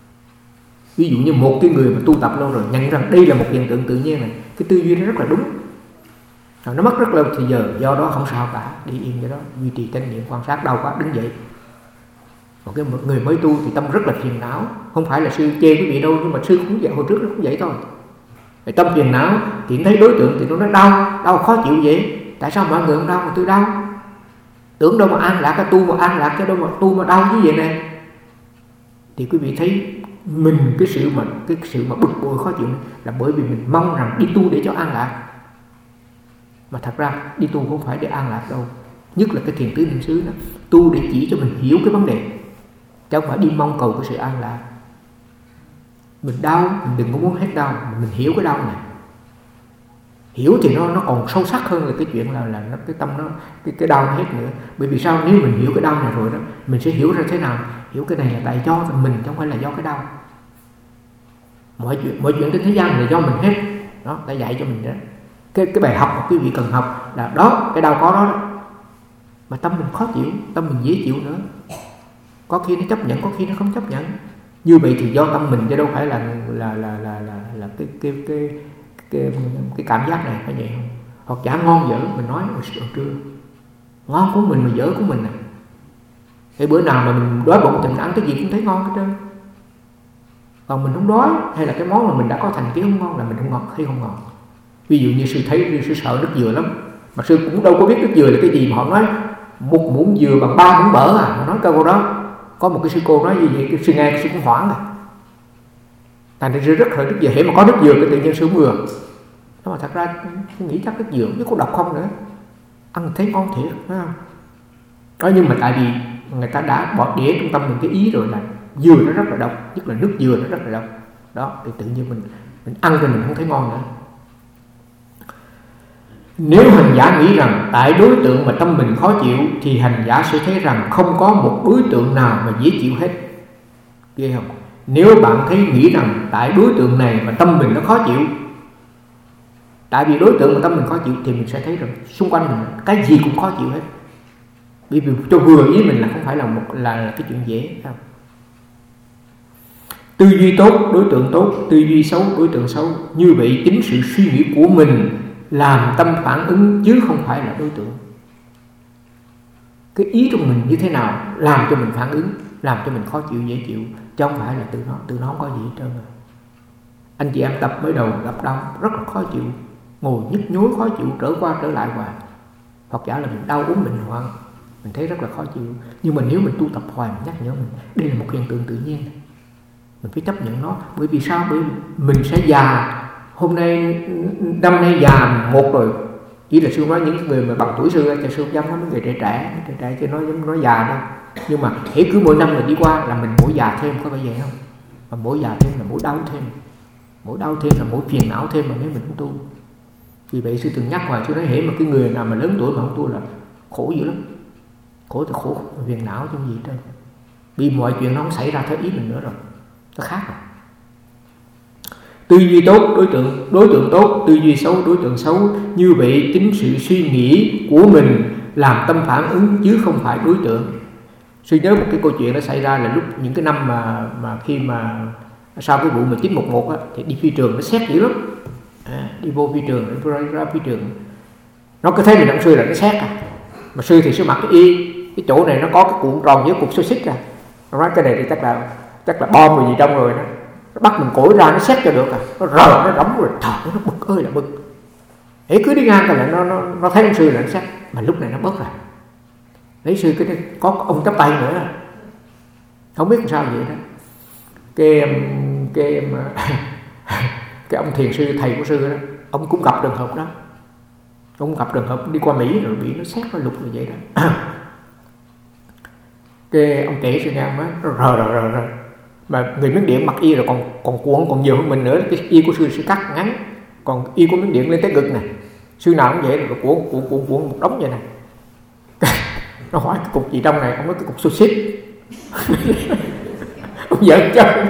[SPEAKER 1] Ví dụ như một cái người mà tu tập lâu rồi nhận rằng đây là một hiện tượng tự nhiên này, cái tư duy nó rất là đúng. Rồi nó mất rất lâu thì giờ do đó không sao cả, đi yên cho đó, duy trì chánh niệm quan sát, đau quá đứng dậy. Một người mới tu thì tâm rất là phiền não, không phải là sư chê quý vị đâu, nhưng mà sư cũng vậy, hồi trước nó cũng vậy thôi. Tâm phiền não thì thấy đối tượng thì nó đau khó chịu vậy. Tại sao mọi người không đau mà tôi đau? Tưởng đâu mà an lạc, cái tu mà an lạc, cái đâu mà tu mà đau như vậy này. Thì quý vị thấy mình cái sự mà bực bội khó chịu là bởi vì mình mong rằng đi tu để cho an lạc. Mà thật ra đi tu không phải để an lạc đâu. Nhất là cái thiền tứ niệm xứ đó, tu để chỉ cho mình hiểu cái vấn đề, chứ không phải đi mong cầu cái sự an lạc. Mình đau, mình đừng có muốn hết đau, mình hiểu cái đau này. Hiểu thì nó còn sâu sắc hơn là cái chuyện là nó, cái tâm nó cái đau nó hết nữa. Bởi vì sao? Nếu mình hiểu cái đau này rồi đó, mình sẽ hiểu ra thế nào. Hiểu cái này là tại do mình, chứ không phải là do cái đau. Mọi chuyện trên thế gian là do mình hết. Đó, ta dạy cho mình đó. Cái bài học mà quý vị cần học là đó, cái đau có đó. Mà tâm mình khó chịu, tâm mình dễ chịu nữa. Có khi nó chấp nhận, có khi nó không chấp nhận. Như vậy thì do tâm mình, chứ đâu phải là cái cảm giác này phải vậy không? Hoặc chả ngon dở, mình nói chưa ngon của mình mà dở của mình này. Cái bữa nào mà mình đói bụng thì mình ăn cái gì cũng thấy ngon hết trơn. Còn mình không đói, hay là cái món mà mình đã có thành kiến không ngon là mình không ngon hay không ngon. Ví dụ như sư thấy sư sợ nước dừa lắm, mà sư cũng đâu có biết nước dừa là cái gì, mà họ nói một muỗng dừa bằng 3 muỗng mỡ à. Họ nói câu đó. Có một cái sư cô nói như vậy, cái sư nghe sư cũng hoảng à. Thành ra sư rất là nước dừa, hễ mà có nước dừa cái tự nhiên sư mưa. Đó mà thật ra tôi nghĩ chắc nước dừa chứ có độc không nữa, ăn thấy ngon thiệt, phải không? Đó, nhưng mà tại vì người ta đã bỏ đĩa trong tâm mình cái ý rồi là dừa nó rất là độc, nhất là nước dừa nó rất là độc. Đó, thì tự nhiên mình ăn thì mình không thấy ngon nữa. Nếu hành giả nghĩ rằng tại đối tượng mà tâm mình khó chịu, thì hành giả sẽ thấy rằng không có một đối tượng nào mà dễ chịu hết. Ghê không? Nếu bạn nghĩ rằng tại đối tượng này mà tâm mình nó khó chịu, tại vì đối tượng mà tâm mình khó chịu, thì mình sẽ thấy rằng xung quanh mình cái gì cũng khó chịu hết. Bởi vì cho vừa ý mình là không phải là cái chuyện dễ, không? Tư duy tốt, đối tượng tốt; tư duy xấu, đối tượng xấu. Như vậy chính sự suy nghĩ của mình làm tâm phản ứng chứ không phải là đối tượng. cái ý trong mình như thế nào làm cho mình phản ứng, làm cho mình khó chịu dễ chịu, chứ không phải là tự nó không có gì hết trơn. Anh chị em tập mới đầu gặp đau rất là khó chịu, ngồi nhức nhối khó chịu, trở qua trở lại hoài, hoặc giả là mình đau ốm mình hoạn, mình thấy rất là khó chịu. Nhưng mà nếu mình tu tập hoài, mình nhắc nhở mình đây là một hiện tượng tự nhiên, mình phải chấp nhận nó. Bởi vì sao? Bởi vì mình sẽ già. Hôm nay năm nay già một rồi, chỉ là sư nói những người mà bằng tuổi sư, cho sư dám nói mấy người trẻ chứ nói già đâu. Nhưng mà hễ cứ mỗi năm mình đi qua là mình mỗi già thêm, có phải vậy không? Và mỗi già thêm là mỗi đau thêm là mỗi phiền não thêm mà nếu mình không tu. Vì vậy sư từng nhắc hoài, sư nói hễ mà cái người nào mà lớn tuổi mà không tu là khổ dữ lắm, khổ thì khổ phiền não chứ gì hết. Vì mọi chuyện nó không xảy ra theo ý mình nữa rồi, nó khác rồi. Tư duy tốt đối tượng tốt, tư duy xấu đối tượng xấu. Như vậy chính sự suy nghĩ của mình làm tâm phản ứng chứ không phải đối tượng. Sư nhớ một cái câu chuyện nó xảy ra là lúc những cái năm mà khi mà sau cái vụ 1911 á, thì đi phi trường nó xét dữ lắm. Đi vô phi trường, ra phi trường, nó cứ thấy mình động sư là nó xét mà sư thì sư mặc cái chỗ này nó có cái cuộn tròn với cục xô xích nó nói cái này thì chắc là bom rồi gì trong rồi đó. Nó bắt mình cổi ra nó xét cho được nó rờ nó đóng rồi thở nó bực ơi là bực. Hễ cứ đi ngang cái là nó thấy ông sư là nó xét, mà lúc này nó bớt rồi. Lấy sư cái có ông chắp tay nữa, không biết làm sao vậy đó. Cái ông thiền sư thầy của sư đó, ông cũng gặp trường hợp đó. Ông gặp trường hợp đi qua Mỹ rồi bị nó xét nó lục như vậy đó. Cái ông kể sư nghe ông nói rờ mà người Miến Điện mặc y rồi còn cuộn còn nhiều hơn mình nữa. Cái y của sư cắt ngắn, còn y của Miến Điện lên tới ngực này. Sư nào cũng vậy rồi cuộn một đống vậy này. Nó hỏi cái cục gì trong này, ông nói cái cục xô xích. Ông giỡn chơi.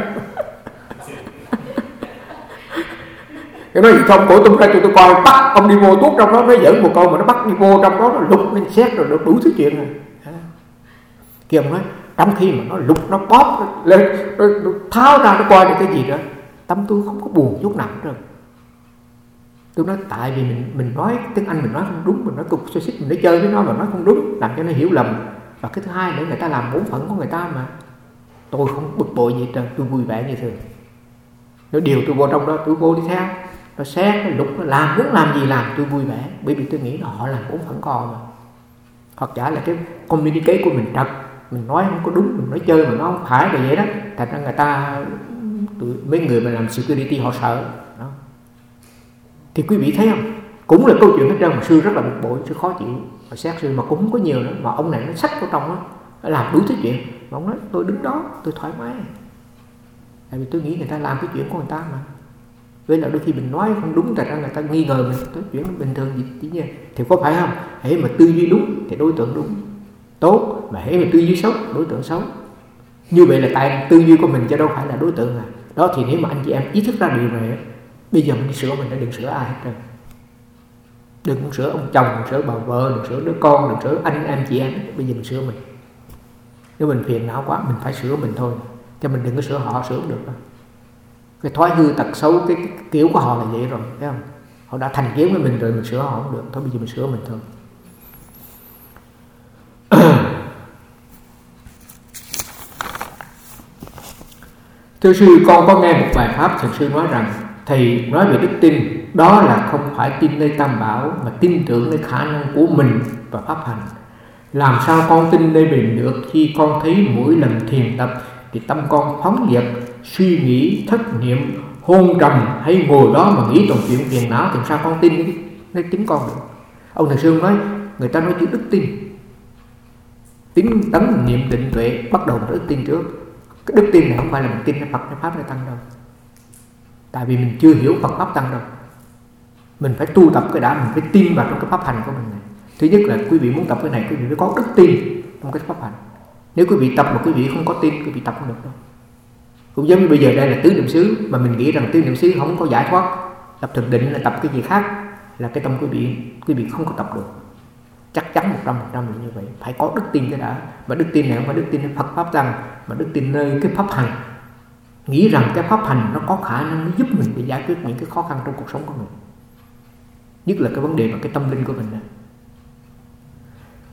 [SPEAKER 1] Cái nói gì không, cổ tung ra cho tôi coi, bắt ông đi vô tuốt trong đó. Nó giỡn một câu mà nó bắt đi vô trong đó, nó lục lên xét rồi đủ thứ chuyện rồi. Kia ông nói trong khi mà nó lục nó bóp lên, nó tháo ra nó coi được cái gì đó, tâm tôi không có buồn chút nào hết. Tôi nói tại vì mình nói tiếng Anh mình nói không đúng, mình nói cục xô xích, mình nói chơi với nó mà nói không đúng, làm cho nó hiểu lầm. Và cái thứ hai nữa, người ta làm bổn phận của người ta mà. Tôi không bực bội gì trơn, tôi vui vẻ như thường. Nếu điều tôi vô trong đó, tôi vô đi theo, nó xét, nó lục, nó làm, muốn làm gì làm, tôi vui vẻ. Bởi vì tôi nghĩ là họ làm bổn phận của họ mà. Hoặc giả là cái communicate của mình trật, mình nói không có đúng, mình nói chơi mà nó không phải là vậy đó. Thành ra người ta, mấy người mà làm security họ sợ đó. Thì quý vị thấy không, cũng là câu chuyện hết trơn mà sư rất là bực bội, sư khó chịu. Mà xét sư mà cũng không có nhiều nữa, mà ông này nó xách vào trong đó, nó làm đủ thứ chuyện. Mà ông nói tôi đứng đó tôi thoải mái, tại vì tôi nghĩ người ta làm cái chuyện của người ta mà. Với là đôi khi mình nói không đúng, tại ra người ta nghi ngờ mình, cái chuyện bình thường gì nha. Thì có phải không, hễ mà tư duy đúng thì đối tượng đúng tốt, mà hễ mà tư duy xấu đối tượng xấu. Như vậy là tại tư duy của mình chứ đâu phải là đối tượng à. Đó thì nếu mà anh chị em ý thức ra điều này, bây giờ mình đi sửa mình đã đừng sửa ai hết trơn. Đừng sửa ông chồng, đừng sửa bà vợ, đừng sửa đứa con, đừng sửa anh em chị em. Bây giờ mình sửa mình. Nếu mình phiền não quá mình phải sửa mình thôi, cho mình đừng có sửa họ, sửa không được đâu. Cái thói hư tật xấu, cái kiểu của họ là vậy rồi, thấy không? Họ đã thành kiến với mình rồi, mình sửa họ không được. Thôi bây giờ mình sửa mình thôi. Thưa sư, con có nghe một bài pháp thiền sư nói rằng thầy nói về đức tin, đó là không phải tin nơi Tam Bảo mà tin tưởng nơi khả năng của mình và pháp hành. Làm sao con tin nơi mình được khi con thấy mỗi lần thiền tập thì tâm con phóng dật, suy nghĩ, thất niệm, hôn trầm hay ngồi đó mà nghĩ toàn chuyện phiền não, thì sao con tin nơi chính con được? Ông thiền sư nói, người ta nói chữ đức tin, tính tấn niệm định tuệ, bắt đầu từ đức tin trước. Cái đức tin này không phải là mình tin cái Phật, cái Pháp nó tăng đâu. Tại vì mình chưa hiểu Phật Pháp tăng đâu. Mình phải tu tập cái đã, mình phải tin vào trong cái pháp hành của mình này. Thứ nhất là quý vị muốn tập cái này, quý vị phải có đức tin trong cái pháp hành. Nếu quý vị tập mà quý vị không có tin, quý vị tập không được đâu. Cũng giống như bây giờ đây là tứ niệm xứ, mà mình nghĩ rằng tứ niệm xứ không có giải thoát, tập thiền định là tập cái gì khác, là cái tâm quý vị không có tập được. Chắc chắn 100% là như vậy. Phải có đức tin cái đã. Và đức tin này không phải đức tin nơi Phật Pháp tăng, mà đức tin nơi cái pháp hành. Nghĩ rằng cái pháp hành nó có khả năng nó giúp mình để giải quyết những cái khó khăn trong cuộc sống của mình. Nhất là cái vấn đề và cái tâm linh của mình này.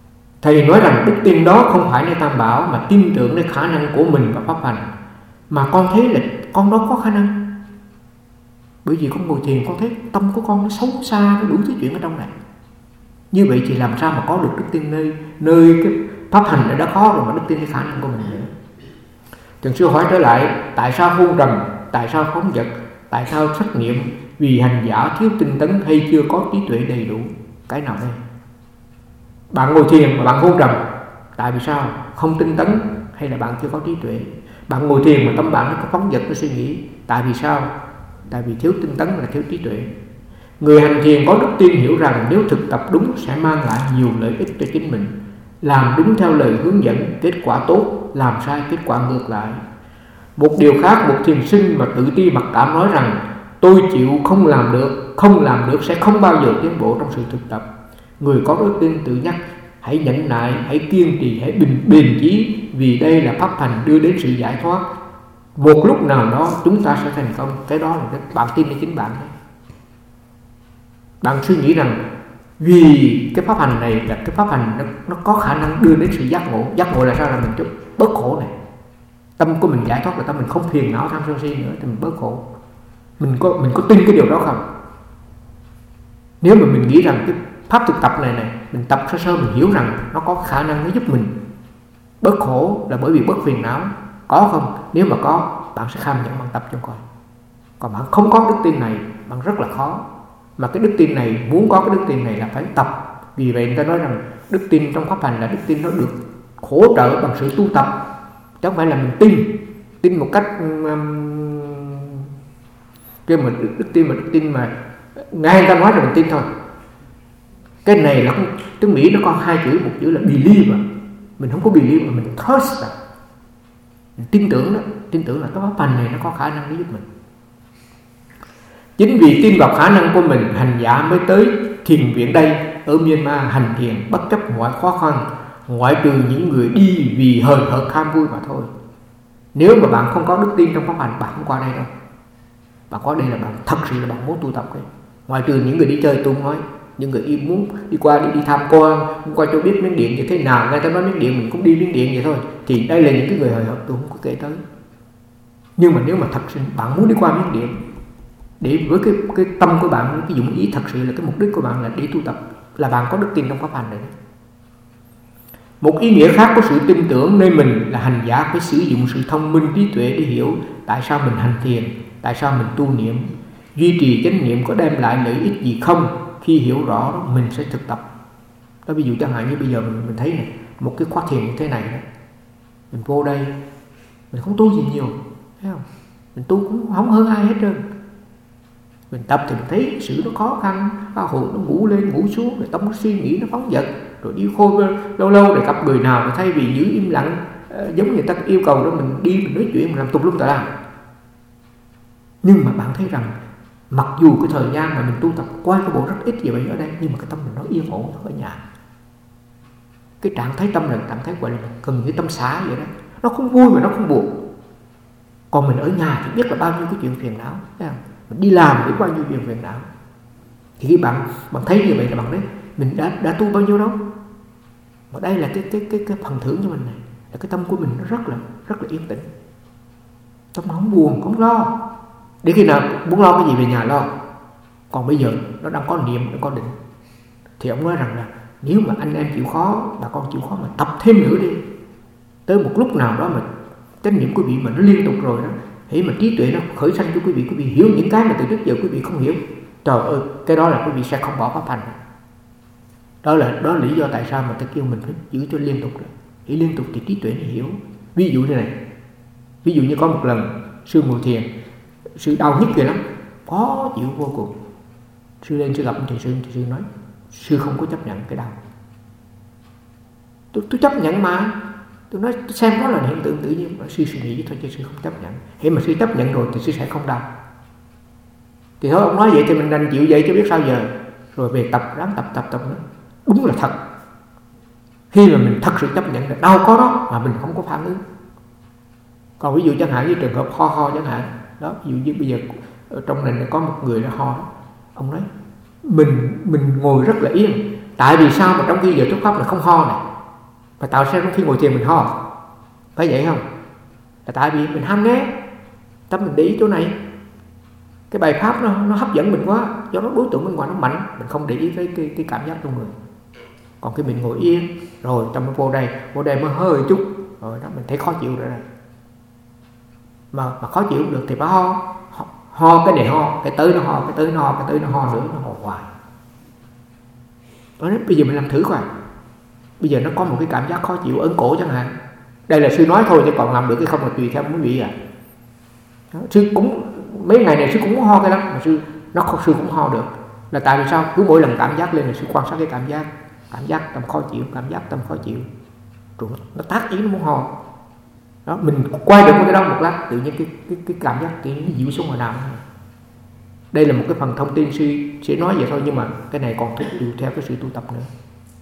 [SPEAKER 1] Thầy nói rằng đức tin đó không phải nơi Tam Bảo, mà tin tưởng nơi khả năng của mình và pháp hành. Mà con thấy là con đó có khả năng. Bởi vì con ngồi thiền con thấy tâm của con nó xấu xa, nó đủ thứ chuyện ở trong này. Như vậy thì làm sao mà có được đức tin nơi cái pháp hành đã khó rồi, mà đức tin nơi khả năng của mình nữa. Trần Sư hỏi trở lại, tại sao hôn trầm, tại sao phóng dật, tại sao trách nhiệm? Vì hành giả thiếu tinh tấn hay chưa có trí tuệ đầy đủ? Cái nào đây? Bạn ngồi thiền mà bạn hôn trầm, tại vì sao? Không tinh tấn hay là bạn chưa có trí tuệ? Bạn ngồi thiền mà tâm bạn nó có phóng dật, nó suy nghĩ, tại vì sao? Tại vì thiếu tinh tấn là thiếu trí tuệ. Người hành thiền có đức tin hiểu rằng nếu thực tập đúng sẽ mang lại nhiều lợi ích cho chính mình. Làm đúng theo lời hướng dẫn, kết quả tốt, làm sai kết quả ngược lại. Một điều khác, một thiền sinh mà tự ti mặc cảm nói rằng tôi chịu không làm được sẽ không bao giờ tiến bộ trong sự thực tập. Người có đức tin tự nhắc, hãy nhẫn nại, hãy kiên trì, hãy bền chí, vì đây là pháp hành đưa đến sự giải thoát. Một lúc nào đó chúng ta sẽ thành công. Cái đó là bạn tinในchính bạn. Bạn suy nghĩ rằng vì cái pháp hành này là cái pháp hành nó có khả năng đưa đến sự giác ngộ. Giác ngộ là sao? Là mình chút bớt khổ này. Tâm của mình giải thoát là tâm mình không phiền não tham sân si nữa, thì mình bớt khổ. Mình có tin cái điều đó không? Nếu mà mình nghĩ rằng cái pháp thực tập này mình tập sơ sơ, mình hiểu rằng nó có khả năng nó giúp mình bớt khổ là bởi vì bớt phiền não, có không? Nếu mà có, bạn sẽ kham nhận bạn tập cho coi. Còn bạn không có đức tin này, bạn rất là khó. Mà cái đức tin này, muốn có cái đức tin này là phải tập. Vì vậy người ta nói rằng đức tin trong pháp hành là đức tin nó được hỗ trợ bằng sự tu tập, chứ không phải là mình tin một cách cái mà đức tin mà ngay người ta nói rồi mình tin thôi. Cái này là tiếng Mỹ nó có hai chữ, một chữ là believe. Mình không có believe mà mình trust. Mình tin tưởng đó, tin tưởng là cái pháp hành này nó có khả năng để giúp mình. Chính vì tin vào khả năng của mình, hành giả mới tới thiền viện đây ở Myanmar hành thiền bất chấp mọi khó khăn, ngoại trừ những người đi vì hời hợt ham vui mà thôi. Nếu mà bạn không có đức tin trong pháp hành, bạn không qua đây đâu. Bạn qua đây là bạn thật sự là bạn muốn tu tập cái. Ngoại trừ những người đi chơi, tôi không nói, những người muốn đi qua đi tham quan, muốn qua cho biết Miến Điện như thế nào, ngay ta nói Miến Điện mình cũng đi Miến Điện vậy thôi, thì đây là những cái người hời hợt, tôi không có kể tới. Nhưng mà nếu mà thật sự bạn muốn đi qua Miến Điện, để với cái tâm của bạn, cái dụng ý thật sự là cái mục đích của bạn là để tu tập, là bạn có đức tin trong pháp hành này. Một ý nghĩa khác của sự tin tưởng nơi mình là hành giả phải sử dụng sự thông minh trí tuệ để hiểu tại sao mình hành thiền, tại sao mình tu niệm. Duy trì chánh niệm có đem lại lợi ích gì không? Khi hiểu rõ đó, mình sẽ thực tập. Đó, ví dụ chẳng hạn như bây giờ mình thấy này, một cái khóa thiền như thế này đó, mình vô đây, mình không tu gì nhiều, thấy không? Mình tu cũng không hơn ai hết trơn. Mình tập thì mình thấy sự nó khó khăn, hồn nó ngủ lên ngủ xuống, rồi tâm nó suy nghĩ nó phóng dật, rồi đi khôi lâu lâu rồi gặp người nào rồi thay vì giữ im lặng giống người ta yêu cầu đó, mình đi mình nói chuyện, mình làm tùm lum tà la. Nhưng mà bạn thấy rằng mặc dù cái thời gian mà mình tu tập qua cái bộ rất ít như vậy ở đây, nhưng mà cái tâm mình nó yên ổn ở nhà. Cái trạng thái tâm là trạng thái gọi là gần như tâm xả vậy đó, nó không vui mà nó không buồn. Còn mình ở nhà thì biết là bao nhiêu cái chuyện phiền não, thấy không? Mình đi làm biết bao nhiêu chuyện phiền não. Thì khi bạn thấy như vậy là bạn thấy mình đã tu bao nhiêu đâu. Mà đây là cái phần thưởng cho mình này, là cái tâm của mình nó rất là yên tĩnh. Tâm không buồn, không lo. Để khi nào muốn lo cái gì về nhà lo. Còn bây giờ nó đang có niệm, nó có định. Thì ông nói rằng là nếu mà anh em chịu khó, bà con chịu khó mà tập thêm nữa đi. Tới một lúc nào đó mà chánh niệm quý vị mà nó liên tục rồi đó, hãy mà trí tuệ nó khởi sanh cho quý vị hiểu những cái mà từ trước giờ quý vị không hiểu. Trời ơi, cái đó là quý vị sẽ không bỏ pháp hành. Đó là lý do tại sao mà ta kêu mình phải giữ cho liên tục. Hãy liên tục thì trí tuệ nó hiểu. Ví dụ như này, ví dụ như có một lần sư ngồi thiền, sư đau nhức kìa lắm, khó chịu vô cùng. Sư lên sư gặp thầy sư nói, sư không có chấp nhận cái đau. Tôi chấp nhận mà. Tôi nói xem đó là hiện tượng tự nhiên. Sư suy nghĩ thôi chứ sư không chấp nhận. Khi mà sư chấp nhận rồi thì sư sẽ không đau. Thì thôi ông nói vậy thì mình đành chịu vậy chứ biết sao giờ. Rồi về tập, ráng tập nữa. Đúng là thật. Khi mà mình thật sự chấp nhận là đau có đó mà mình không có phản ứng. Còn ví dụ chẳng hạn như trường hợp ho chẳng hạn đó, ví dụ như bây giờ ở trong này có một người đã ho đó. Ông nói mình ngồi rất là yên. Tại vì sao mà trong khi giờ thuyết pháp là không ho này. Và tại sao khi ngồi thiền mình ho? Phải vậy không? Là tại vì mình ham nghe, tâm mình để ý chỗ này, cái bài pháp nó hấp dẫn mình quá, do nó đối tượng bên ngoài nó mạnh, mình không để ý cái cảm giác trong người. Còn khi mình ngồi yên rồi tâm nó vô đây mới hơi chút rồi đó mình thấy khó chịu rồi đây. Mà khó chịu được thì phải ho cái này ho, cái tới nó ho, cái tới nó ho, cái tới nó ho nữa, nó ho hoài. Đó, bây giờ mình làm thử coi. Bây giờ nó có một cái cảm giác khó chịu ấn cổ chẳng hạn. Đây là sư nói thôi chứ còn làm được cái không là tùy theo quý vị à. Đó, sư cũng mấy ngày này sư cũng có ho cái lắm mà sư cũng ho được. Là tại vì sao? Cứ mỗi lần cảm giác lên là sư quan sát cái cảm giác tâm khó chịu, cảm giác tâm khó chịu. Rồi nó tác ý nó muốn ho. Đó, mình quay được cái đó một lát tự nhiên cái cảm giác tự nhiên nó dịu xuống ngoài nào. Đây là một cái phần thông tin sư sẽ nói vậy thôi, nhưng mà cái này còn tùy theo cái sự tu tập nữa.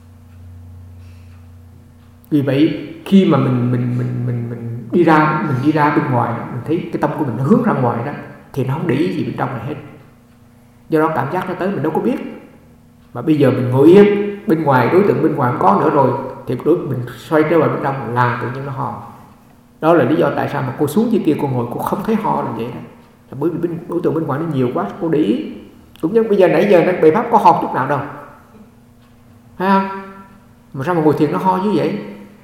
[SPEAKER 1] Vì vậy khi mà mình đi ra bên ngoài, mình thấy cái tâm của mình nó hướng ra ngoài đó, thì nó không để ý gì bên trong này hết. Do đó cảm giác nó tới mình đâu có biết. Mà bây giờ mình ngồi yên bên ngoài, đối tượng bên ngoài không có nữa rồi, thì mình xoay trở vào bên trong là tự nhiên nó ho. Đó là lý do tại sao mà cô xuống dưới kia cô ngồi cô không thấy ho là vậy đó. Là bởi vì đối tượng bên ngoài nó nhiều quá, cô để ý. Cũng như bây giờ nãy giờ bài pháp có ho chút nào đâu, thấy không? Mà sao mà ngồi thiền nó ho như vậy?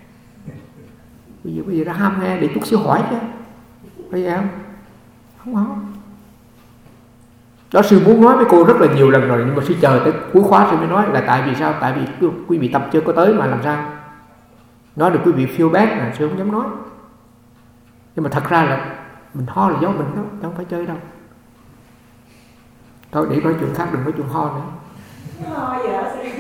[SPEAKER 1] Bây giờ đã ham nghe để chút xíu hỏi chứ. Bây giờ không ho. Đó, sư muốn nói với cô rất là nhiều lần rồi, nhưng mà sư chờ tới cuối khóa sư mới nói. Là tại vì sao? Tại vì quý vị tập chưa có tới mà làm sao nói được quý vị feel bad là sư không dám nói. Nhưng mà thật ra là mình ho là do mình đó, chứ không phải chơi đâu. Thôi để nói chuyện khác, đừng nói chuyện ho nữa.
[SPEAKER 2] Ho vậy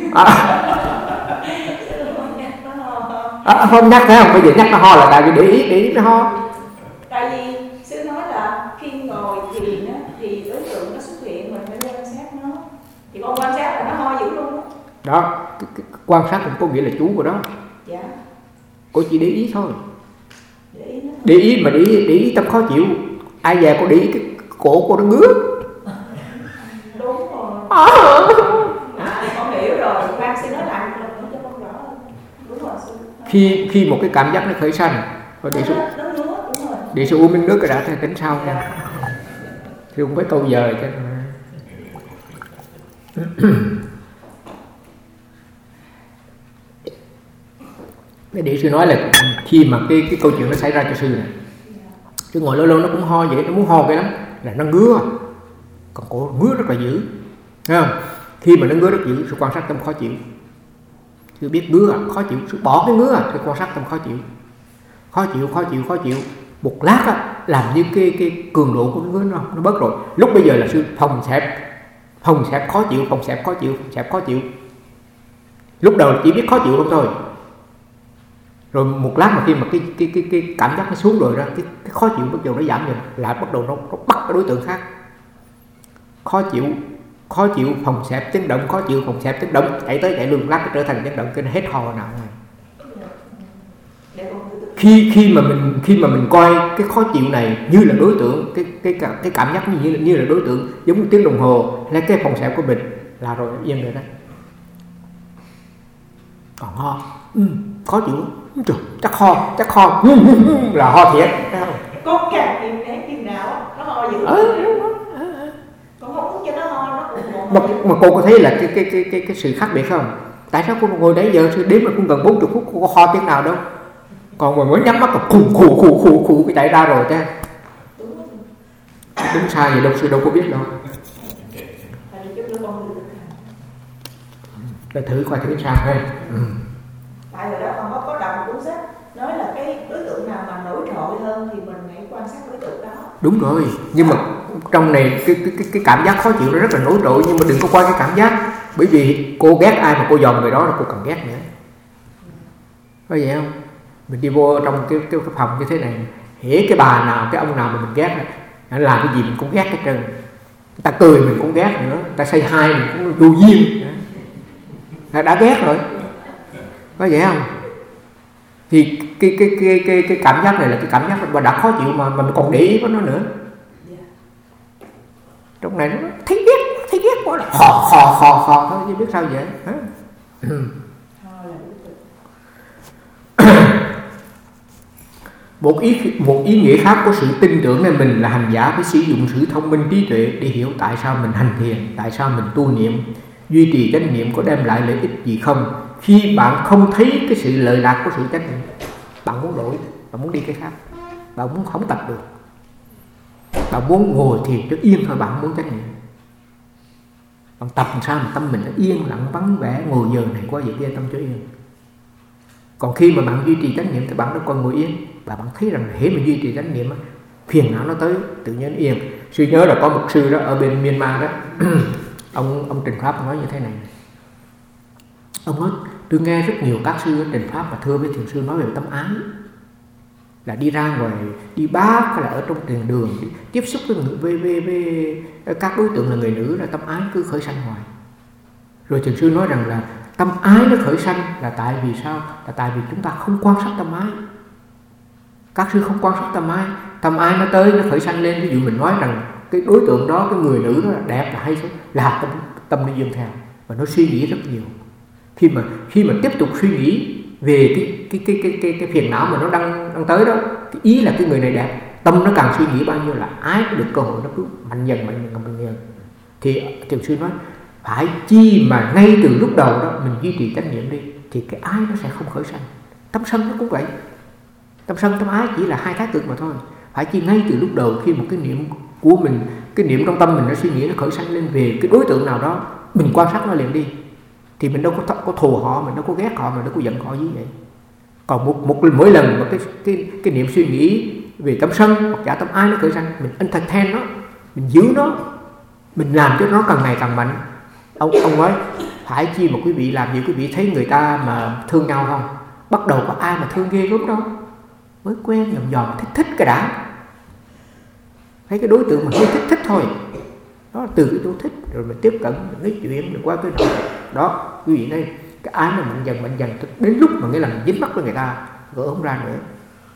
[SPEAKER 1] không nhắc thấy không? Bây giờ nhắc nó ho là tại vì để ý nó ho.
[SPEAKER 2] Tại vì sư nói là khi ngồi thiền á, thì đối tượng nó xuất hiện, mình phải quan sát nó. Thì con quan sát là nó ho dữ luôn đó.
[SPEAKER 1] Đó, cái quan sát cũng có nghĩa là chú của đó.
[SPEAKER 2] Dạ.
[SPEAKER 1] Cô chỉ để ý thôi. Để ý tâm khó chịu. Ai về cô để ý cái cổ cô nó ngứa.
[SPEAKER 2] Đúng rồi. Con hiểu rồi. Quan sư nói lại một lần cho con rõ. Đúng rồi sư.
[SPEAKER 1] Khi một cái cảm giác nó khởi sanh, rồi để sư uống miếng nước cái đã theo tính sau nha. Thì không phải câu giờ chứ. Để sư nói là khi mà cái câu chuyện nó xảy ra cho sư này, sư ngồi lâu lâu nó cũng ho vậy, nó muốn ho cái lắm là nó ngứa, còn cổ ngứa rất là dữ, thấy không? Khi mà nó ngứa rất dữ, sư quan sát tâm khó chịu. Sư biết ngứa khó chịu, sư bỏ cái ngứa, sư quan sát tâm khó chịu. Một lát á, làm như cái cường độ của cái ngứa nó bớt rồi. Lúc bây giờ là sư phòng xẹp khó chịu. Lúc đầu chỉ biết khó chịu không thôi. Rồi một lát mà khi mà cái cảm giác nó xuống rồi đó, cái khó chịu bắt đầu nó giảm dần, lại bắt đầu nó bắt cái đối tượng khác. Khó chịu phòng xẹp chấn động, chạy tới chạy lui, lát nó trở thành chấn động, cái nó hết ho nào này. Khi mà mình coi cái khó chịu này như là đối tượng, cái cảm giác như là đối tượng, giống như tiếng đồng hồ hay cái phòng xẹp của mình, là rồi yên rồi đó. Còn ho, khó chịu, trời, chắc ho là ho thiệt, thấy không?
[SPEAKER 2] Có càng tim nào nó ho dữ. Con không muốn cho nó ho, nó cũng
[SPEAKER 1] mà cô có thấy là cái sự khác biệt không? Tại sao cô ngồi đấy giờ đếm mà cũng gần 40 phút cô có ho tiếng nào đâu? Còn mà mới nhắm mắt là khù cái chạy ra rồi chứ. Đúng sai gì đâu, sư đâu có biết đâu. Để thử coi thử sao thôi.
[SPEAKER 2] Tại rồi đó con có đọc một cuốn sách nói là cái đối tượng nào mà nổi trội hơn thì mình hãy quan sát đối tượng đó.
[SPEAKER 1] Đúng rồi, nhưng mà trong này cái cảm giác khó chịu nó rất là nổi trội, nhưng mà đừng có qua cái cảm giác, bởi vì cô ghét ai mà cô dòm người đó là cô cần ghét nữa. Có vậy không? Mình đi vô trong cái phòng như thế này, hễ cái bà nào, cái ông nào mà mình ghét, nó làm cái gì mình cũng ghét hết trơn. Người ta cười mình cũng ghét nữa, người ta say hi mình cũng vô duyên, đã ghét rồi. Có vậy không? Thì cái cảm giác này là cái cảm giác mà đã khó chịu mà mình còn để ý với nó nữa. Trong này nó thấy ghét quá là khò thôi, chứ biết sao vậy. Một ý nghĩa khác của sự tin tưởng này mình là hành giả phải sử dụng sự thông minh trí tuệ để hiểu tại sao mình hành thiền, tại sao mình tu niệm, duy trì chánh niệm có đem lại lợi ích gì không. Khi bạn không thấy cái sự lợi lạc của sự chánh niệm, bạn muốn đổi, bạn muốn đi cái khác, bạn muốn không tập được, bạn muốn ngồi thiền cho yên thôi, bạn muốn chánh niệm. Bạn tập làm sao mà tâm mình nó yên lặng vắng vẻ, ngồi giờ này qua giờ kia tâm cho yên. Còn khi mà bạn duy trì chánh niệm thì bạn đâu còn ngồi yên, và bạn thấy rằng hễ mà duy trì chánh niệm phiền não nó tới tự nhiên yên. Sư nhớ là có một sư đó ở bên Myanmar đó ông Trình Pháp nói như thế này. Ông nói tôi nghe rất nhiều các sư ở Trình Pháp và thưa với thiền sư nói về tâm ái, là đi ra ngoài đi bác hay là ở trong tiền đường tiếp xúc với các đối tượng là người nữ là tâm ái cứ khởi sanh hoài. Rồi thiền sư nói rằng là tâm ái nó khởi sanh là tại vì sao? Là tại vì chúng ta không quan sát tâm ái. Các sư không quan sát tâm ái nó tới nó khởi sanh lên. Ví dụ mình nói rằng cái đối tượng đó, cái người nữ đó là đẹp là hay là tâm nó dâng theo và nó suy nghĩ rất nhiều. Khi mà tiếp tục suy nghĩ về cái phiền não mà nó đang tới đó, cái ý là cái người này đẹp, tâm nó càng suy nghĩ bao nhiêu là ái được cơ hội nó cứ mạnh dần. Thì thiền sư nói phải chi mà ngay từ lúc đầu đó mình duy trì chánh niệm đi thì cái ái nó sẽ không khởi sanh. Tâm sân nó cũng vậy, tâm sân tâm ái chỉ là hai thái cực mà thôi. Phải chi ngay từ lúc đầu khi một cái niệm của mình, cái niệm trong tâm mình nó suy nghĩ nó khởi sanh lên về cái đối tượng nào đó, mình quan sát nó liền đi, thì mình đâu có thù họ, mình đâu có ghét họ, mình đâu có giận họ gì vậy. Còn mỗi lần mà cái niệm suy nghĩ về tâm sân hoặc giả tâm ái nó khởi sanh, mình entertain nó, mình giữ nó, mình làm cho nó càng ngày càng mạnh. Ông nói phải chi mà quý vị làm gì, quý vị thấy người ta mà thương nhau không? Bắt đầu có ai mà thương ghê gớm đâu, mới quen dòm thích cái đã, thấy cái đối tượng mà hơi thích thôi, đó là từ cái chỗ thích rồi mình tiếp cận, mình nói chuyện, mình qua cái đó. Quý vị đây cái ái nó mạnh dần đến lúc mà nghĩa là mình dính mắc với người ta gỡ không ra nữa.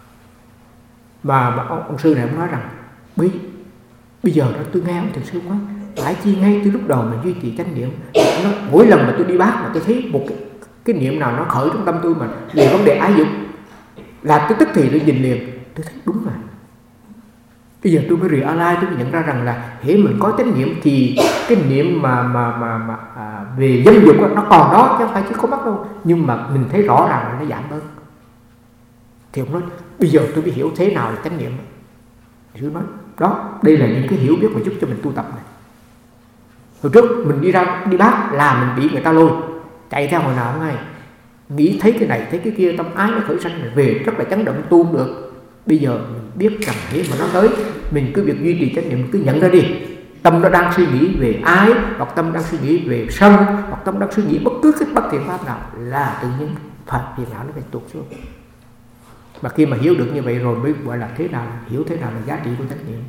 [SPEAKER 1] Mà ông sư này ông nói rằng bây giờ đó tôi nghe ông thiền sư nói phải chi ngay từ lúc đầu mình duy trì chánh niệm. Mỗi lần mà tôi đi bác mà tôi thấy một cái niệm nào nó khởi trong tâm tôi mà về vấn đề ái dục là tôi tức thì tôi nhìn liền, tôi thấy đúng rồi. Bây giờ tôi mới realize, tôi mới nhận ra rằng là hễ mình có chánh niệm thì cái niệm về dâm dục nó còn đó chứ không phải chỉ có mất đâu, nhưng mà mình thấy rõ ràng là nó giảm bớt. Thì ông nói bây giờ tôi mới hiểu thế nào là chánh niệm. Thì tôi nói đó, đây là những cái hiểu biết mà giúp cho mình tu tập này. Hồi trước mình đi bác là mình bị người ta lôi, chạy theo hồi nào không hay, nghĩ thấy cái này thấy cái kia, tâm ái nó khởi sanh, về rất là chấn động, tu không được. Bây giờ mình biết rằng thế mà nó tới, mình cứ việc duy trì chánh niệm, cứ nhận ra đi, tâm nó đang suy nghĩ về ái, hoặc tâm đang suy nghĩ về sân, hoặc tâm đang suy nghĩ bất cứ cái bất thiện pháp nào là tự nhiên phạt phiền não nó phải tụt xuống. Mà khi mà hiểu được như vậy rồi mới gọi là thế nào, hiểu thế nào là giá trị của chánh niệm.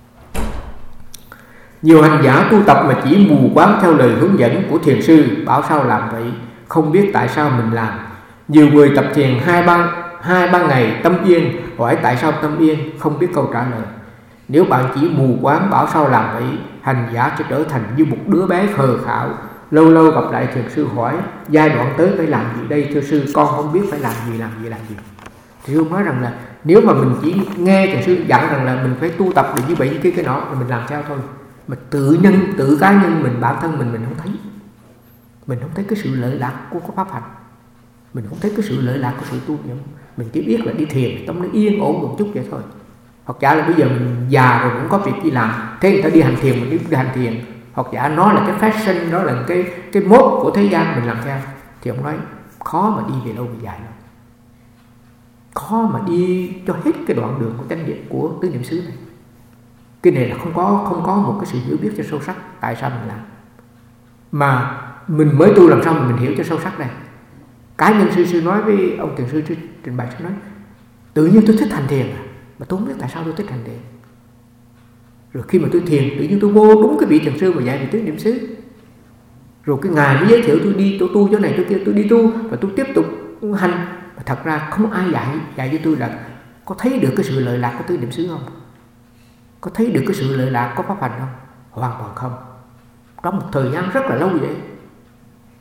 [SPEAKER 1] Nhiều hành giả tu tập mà chỉ mù quáng theo lời hướng dẫn của thiền sư bảo sao làm vậy, không biết tại sao mình làm. Nhiều người tập thiền 2-3 ngày tâm yên, hỏi tại sao tâm yên, không biết câu trả lời. Nếu bạn chỉ mù quáng bảo sao làm vậy, hành giả sẽ trở thành như một đứa bé khờ khạo. Lâu lâu gặp lại thiền sư hỏi giai đoạn tới phải làm gì đây thưa sư, con không biết phải làm gì. Thì ông nói rằng là nếu mà mình chỉ nghe thiền sư dặn rằng là mình phải tu tập để như vậy cái nọ thì mình làm theo thôi, mà tự cá nhân mình, bản thân mình không thấy. Mình không thấy cái sự lợi lạc của pháp hành, mình không thấy cái sự lợi lạc của sự tu niệm. Mình chỉ biết là đi thiền tâm nó yên ổn một chút vậy thôi. Hoặc giả là bây giờ mình già rồi cũng có việc đi làm, thế người ta đi hành thiền mình đi hành thiền. Hoặc giả nó là cái fashion, đó là cái mốt của thế gian mình làm theo. Thì ông nói khó mà đi về lâu về dài lắm, khó mà đi cho hết cái đoạn đường của chánh niệm, của tứ niệm xứ này. Cái này là không có một cái sự hiểu biết cho sâu sắc tại sao mình làm. Mà mình mới tu làm sao mà mình hiểu cho sâu sắc đây. Cá nhân sư nói với ông thiền sư trình bày, sư nói tự nhiên tôi thích hành thiền mà tôi không biết tại sao tôi thích hành thiền. Rồi khi mà tôi thiền tự nhiên tôi vô đúng cái vị thiền sư mà dạy về tứ niệm xứ. Rồi cái ngài mới giới thiệu tôi đi tu chỗ này chỗ kia, tôi đi tu và tôi tiếp tục hành. Mà thật ra không ai dạy cho tôi là có thấy được cái sự lợi lạc của tứ niệm xứ không, có thấy được cái sự lợi lạc của pháp hành không. Hoàn toàn không. Trong một thời gian rất là lâu vậy,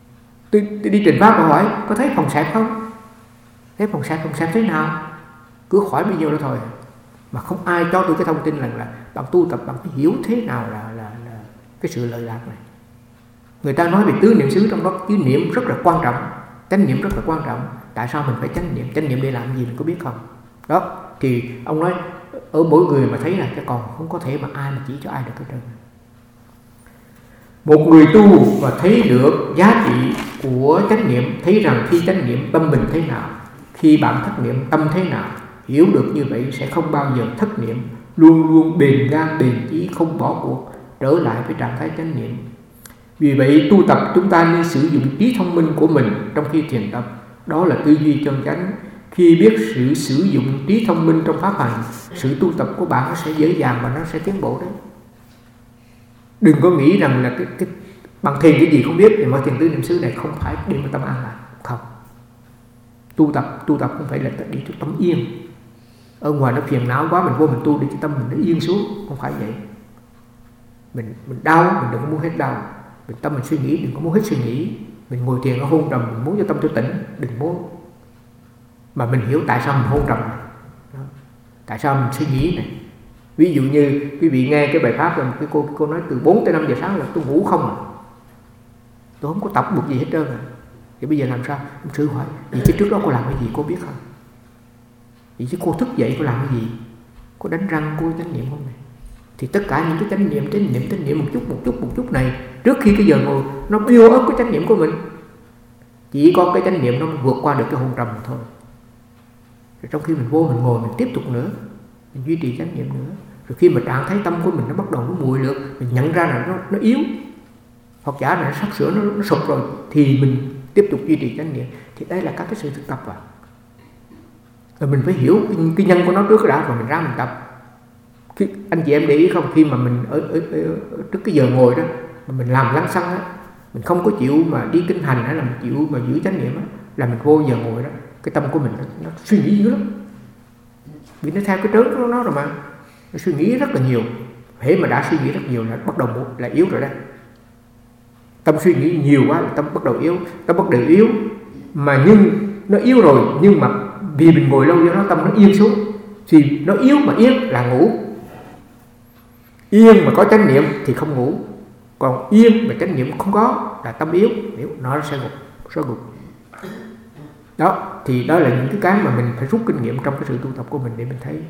[SPEAKER 1] tôi đi trình pháp và hỏi có thấy phòng xẹp không, thấy phòng xẹp thế nào, cứ khỏi bao nhiêu đó thôi, mà không ai cho tôi cái thông tin là bạn tu tập bạn hiểu thế nào là cái sự lợi lạc này. Người ta nói về tứ niệm xứ, trong đó tứ niệm rất là quan trọng, chánh niệm rất là quan trọng. Tại sao mình phải chánh niệm để làm gì mình có biết không? Đó, thì ông nói ở mỗi người mà thấy là cái còn không có thể mà ai mà chỉ cho ai được hết trơn. Một người tu mà thấy được giá trị của chánh niệm, thấy rằng khi chánh niệm tâm mình thế nào, khi bạn thất niệm tâm thế nào, hiểu được như vậy sẽ không bao giờ thất niệm, luôn luôn bền gan bền chí, không bỏ cuộc, trở lại với trạng thái chánh niệm. Vì vậy tu tập chúng ta nên sử dụng trí thông minh của mình trong khi thiền tập, đó là tư duy chân chánh. Khi biết sự sử dụng trí thông minh trong pháp hành, sự tu tập của bạn nó sẽ dễ dàng và nó sẽ tiến bộ đấy. Đừng có nghĩ rằng là cái bằng thiền cái gì không biết thì mà thiền tứ niệm xứ này không phải để mà tâm an lạc. Không. Tu tập không phải là để cho tâm yên. Ở ngoài nó phiền não quá, mình vô mình tu để cho tâm mình nó yên xuống, không phải vậy. Mình đau, mình đừng có muốn hết đau. Mình tâm mình suy nghĩ, đừng có muốn hết suy nghĩ. Mình ngồi thiền nó hôn trầm, mình muốn cho tâm tôi tỉnh, đừng muốn. Mà mình hiểu tại sao mình hôn trầm này. Đó. Tại sao mình suy nghĩ này. Ví dụ như quý vị nghe cái bài pháp là cái cô nói từ 4 tới 5 giờ sáng là tôi ngủ không à. Tôi không có tập buộc gì hết trơn à. Thì bây giờ làm sao? Ông sư hỏi, vậy chứ trước đó cô làm cái gì cô biết không? Vậy chứ cô thức dậy cô làm cái gì? Cô đánh răng, cô chánh niệm không này? Thì tất cả những cái chánh niệm một chút này, trước khi cái giờ ngồi nó build up cái chánh niệm của mình. Chỉ có cái chánh niệm nó vượt qua được cái hôn trầm thôi. Rồi trong khi mình vô mình ngồi mình tiếp tục nữa, mình duy trì chánh niệm nữa. Rồi khi mà trạng thái tâm của mình nó bắt đầu nó nguội lượt, mình nhận ra là nó yếu, hoặc giả là nó sắp sửa nó sụp rồi, thì mình tiếp tục duy trì chánh niệm. Thì đây là các cái sự thực tập vào. Rồi mình phải hiểu cái nhân của nó trước đã, rồi mình ra mình tập. Anh chị em để ý không, khi mà mình ở trước cái giờ ngồi đó mà mình làm lăng xăng á, mình không có chịu mà đi kinh hành hay là mình chịu mà giữ chánh niệm á, là mình vô giờ ngồi đó, cái tâm của mình nó suy nghĩ dữ lắm. Vì nó theo cái trớn của nó rồi mà, nó suy nghĩ rất là nhiều. Hễ mà đã suy nghĩ rất nhiều là bắt đầu là yếu rồi đó. Tâm suy nghĩ nhiều quá là tâm bắt đầu yếu. Mà nhưng nó yếu rồi, nhưng mà vì mình ngồi lâu cho nó tâm nó yên xuống, thì nó yếu mà yên là ngủ. Yên mà có chánh niệm thì không ngủ. Còn yên mà chánh niệm không có là tâm yếu, nó sẽ gục. Đó, thì đó là những cái mà mình phải rút kinh nghiệm trong cái sự tu tập của mình để mình thấy.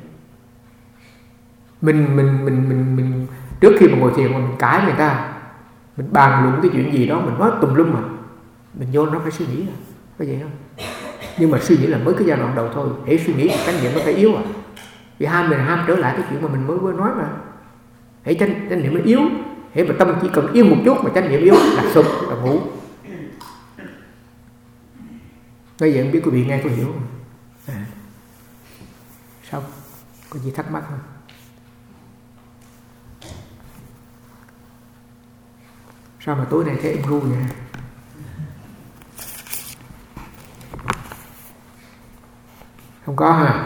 [SPEAKER 1] Mình trước khi mà ngồi thiền mà mình cãi người ta, mình bàn luận cái chuyện gì đó, mình nói tùm lum mà mình vô nó phải suy nghĩ à, có vậy không? Nhưng mà suy nghĩ là mới cái giai đoạn đầu thôi. Hễ suy nghĩ chánh niệm nó phải yếu à. Vì mình ham trở lại cái chuyện mà mình mới nói mà. Hễ chánh niệm nó yếu, hễ mà tâm chỉ cần yên một chút mà chánh niệm yếu là sụp, là ngủ. Bây giờ không biết quý vị nghe có hiểu không? Sao? Có gì thắc mắc không? Sao mà tối nay thấy em ru vậy? Không có hả?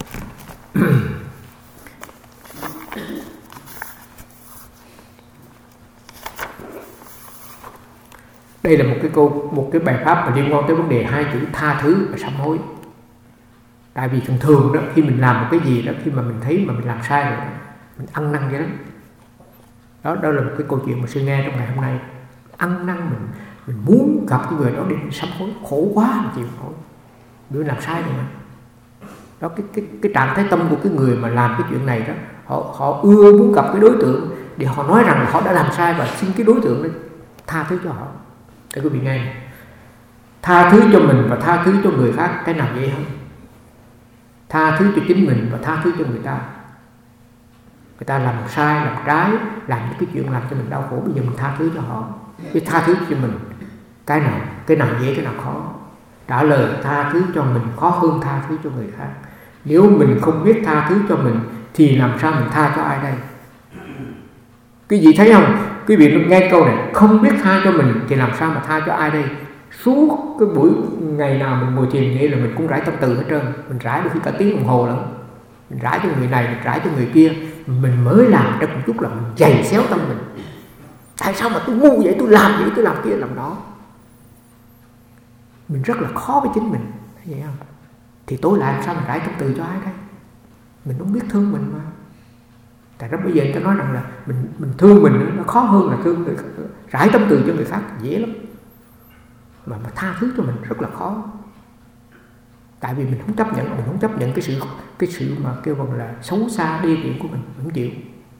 [SPEAKER 1] Đây là một cái bài pháp mà liên quan tới vấn đề hai chữ tha thứ và sám hối. Tại vì thường đó, khi mình làm một cái gì đó, khi mà mình thấy mà mình làm sai rồi, mình ăn năn vậy đó. Đó là một cái câu chuyện mà sư nghe trong ngày hôm nay. Ăn năn mình muốn gặp cái người đó để mình sám hối, khổ quá mà chịu nổi. Đứa làm sai rồi mà. Đó, cái trạng thái tâm của cái người mà làm cái chuyện này đó, họ ưa muốn gặp cái đối tượng để họ nói rằng là họ đã làm sai và xin cái đối tượng đó tha thứ cho họ. Để quý vị nghe này. Tha thứ cho mình và tha thứ cho người khác, cái nào dễ hơn? Tha thứ cho chính mình và tha thứ cho người ta. Người ta làm sai, làm trái, làm những cái chuyện làm cho mình đau khổ, bây giờ mình tha thứ cho họ. Cái tha thứ cho mình, cái nào dễ, cái nào khó? Trả lời tha thứ cho mình khó hơn tha thứ cho người khác. Nếu mình không biết tha thứ cho mình thì làm sao mình tha cho ai đây? Quý vị thấy không? Quý vị nghe câu này, không biết tha cho mình thì làm sao mà tha cho ai đây? Suốt cái buổi ngày nào mình ngồi thiền vậy là mình cũng rải tâm từ hết trơn. Mình rải được cả tiếng đồng hồ lận. Mình rải cho người này, mình rải cho người kia. Mình mới làm được một chút là mình giày xéo tâm mình. Tại sao mà tôi ngu vậy, tôi làm vậy, tôi làm kia, làm đó. Mình rất là khó với chính mình, thấy vậy không? thì tôi làm sao mà rải tâm từ cho ai đây? Mình không biết thương mình mà. Tại đó bây giờ người ta nói rằng là mình thương mình nó khó hơn là thương người khác. Rải tâm từ cho người khác dễ lắm, mà tha thứ cho mình rất là khó. Tại vì mình không chấp nhận cái sự mà kêu bằng là xấu xa đê tiện của mình, không chịu.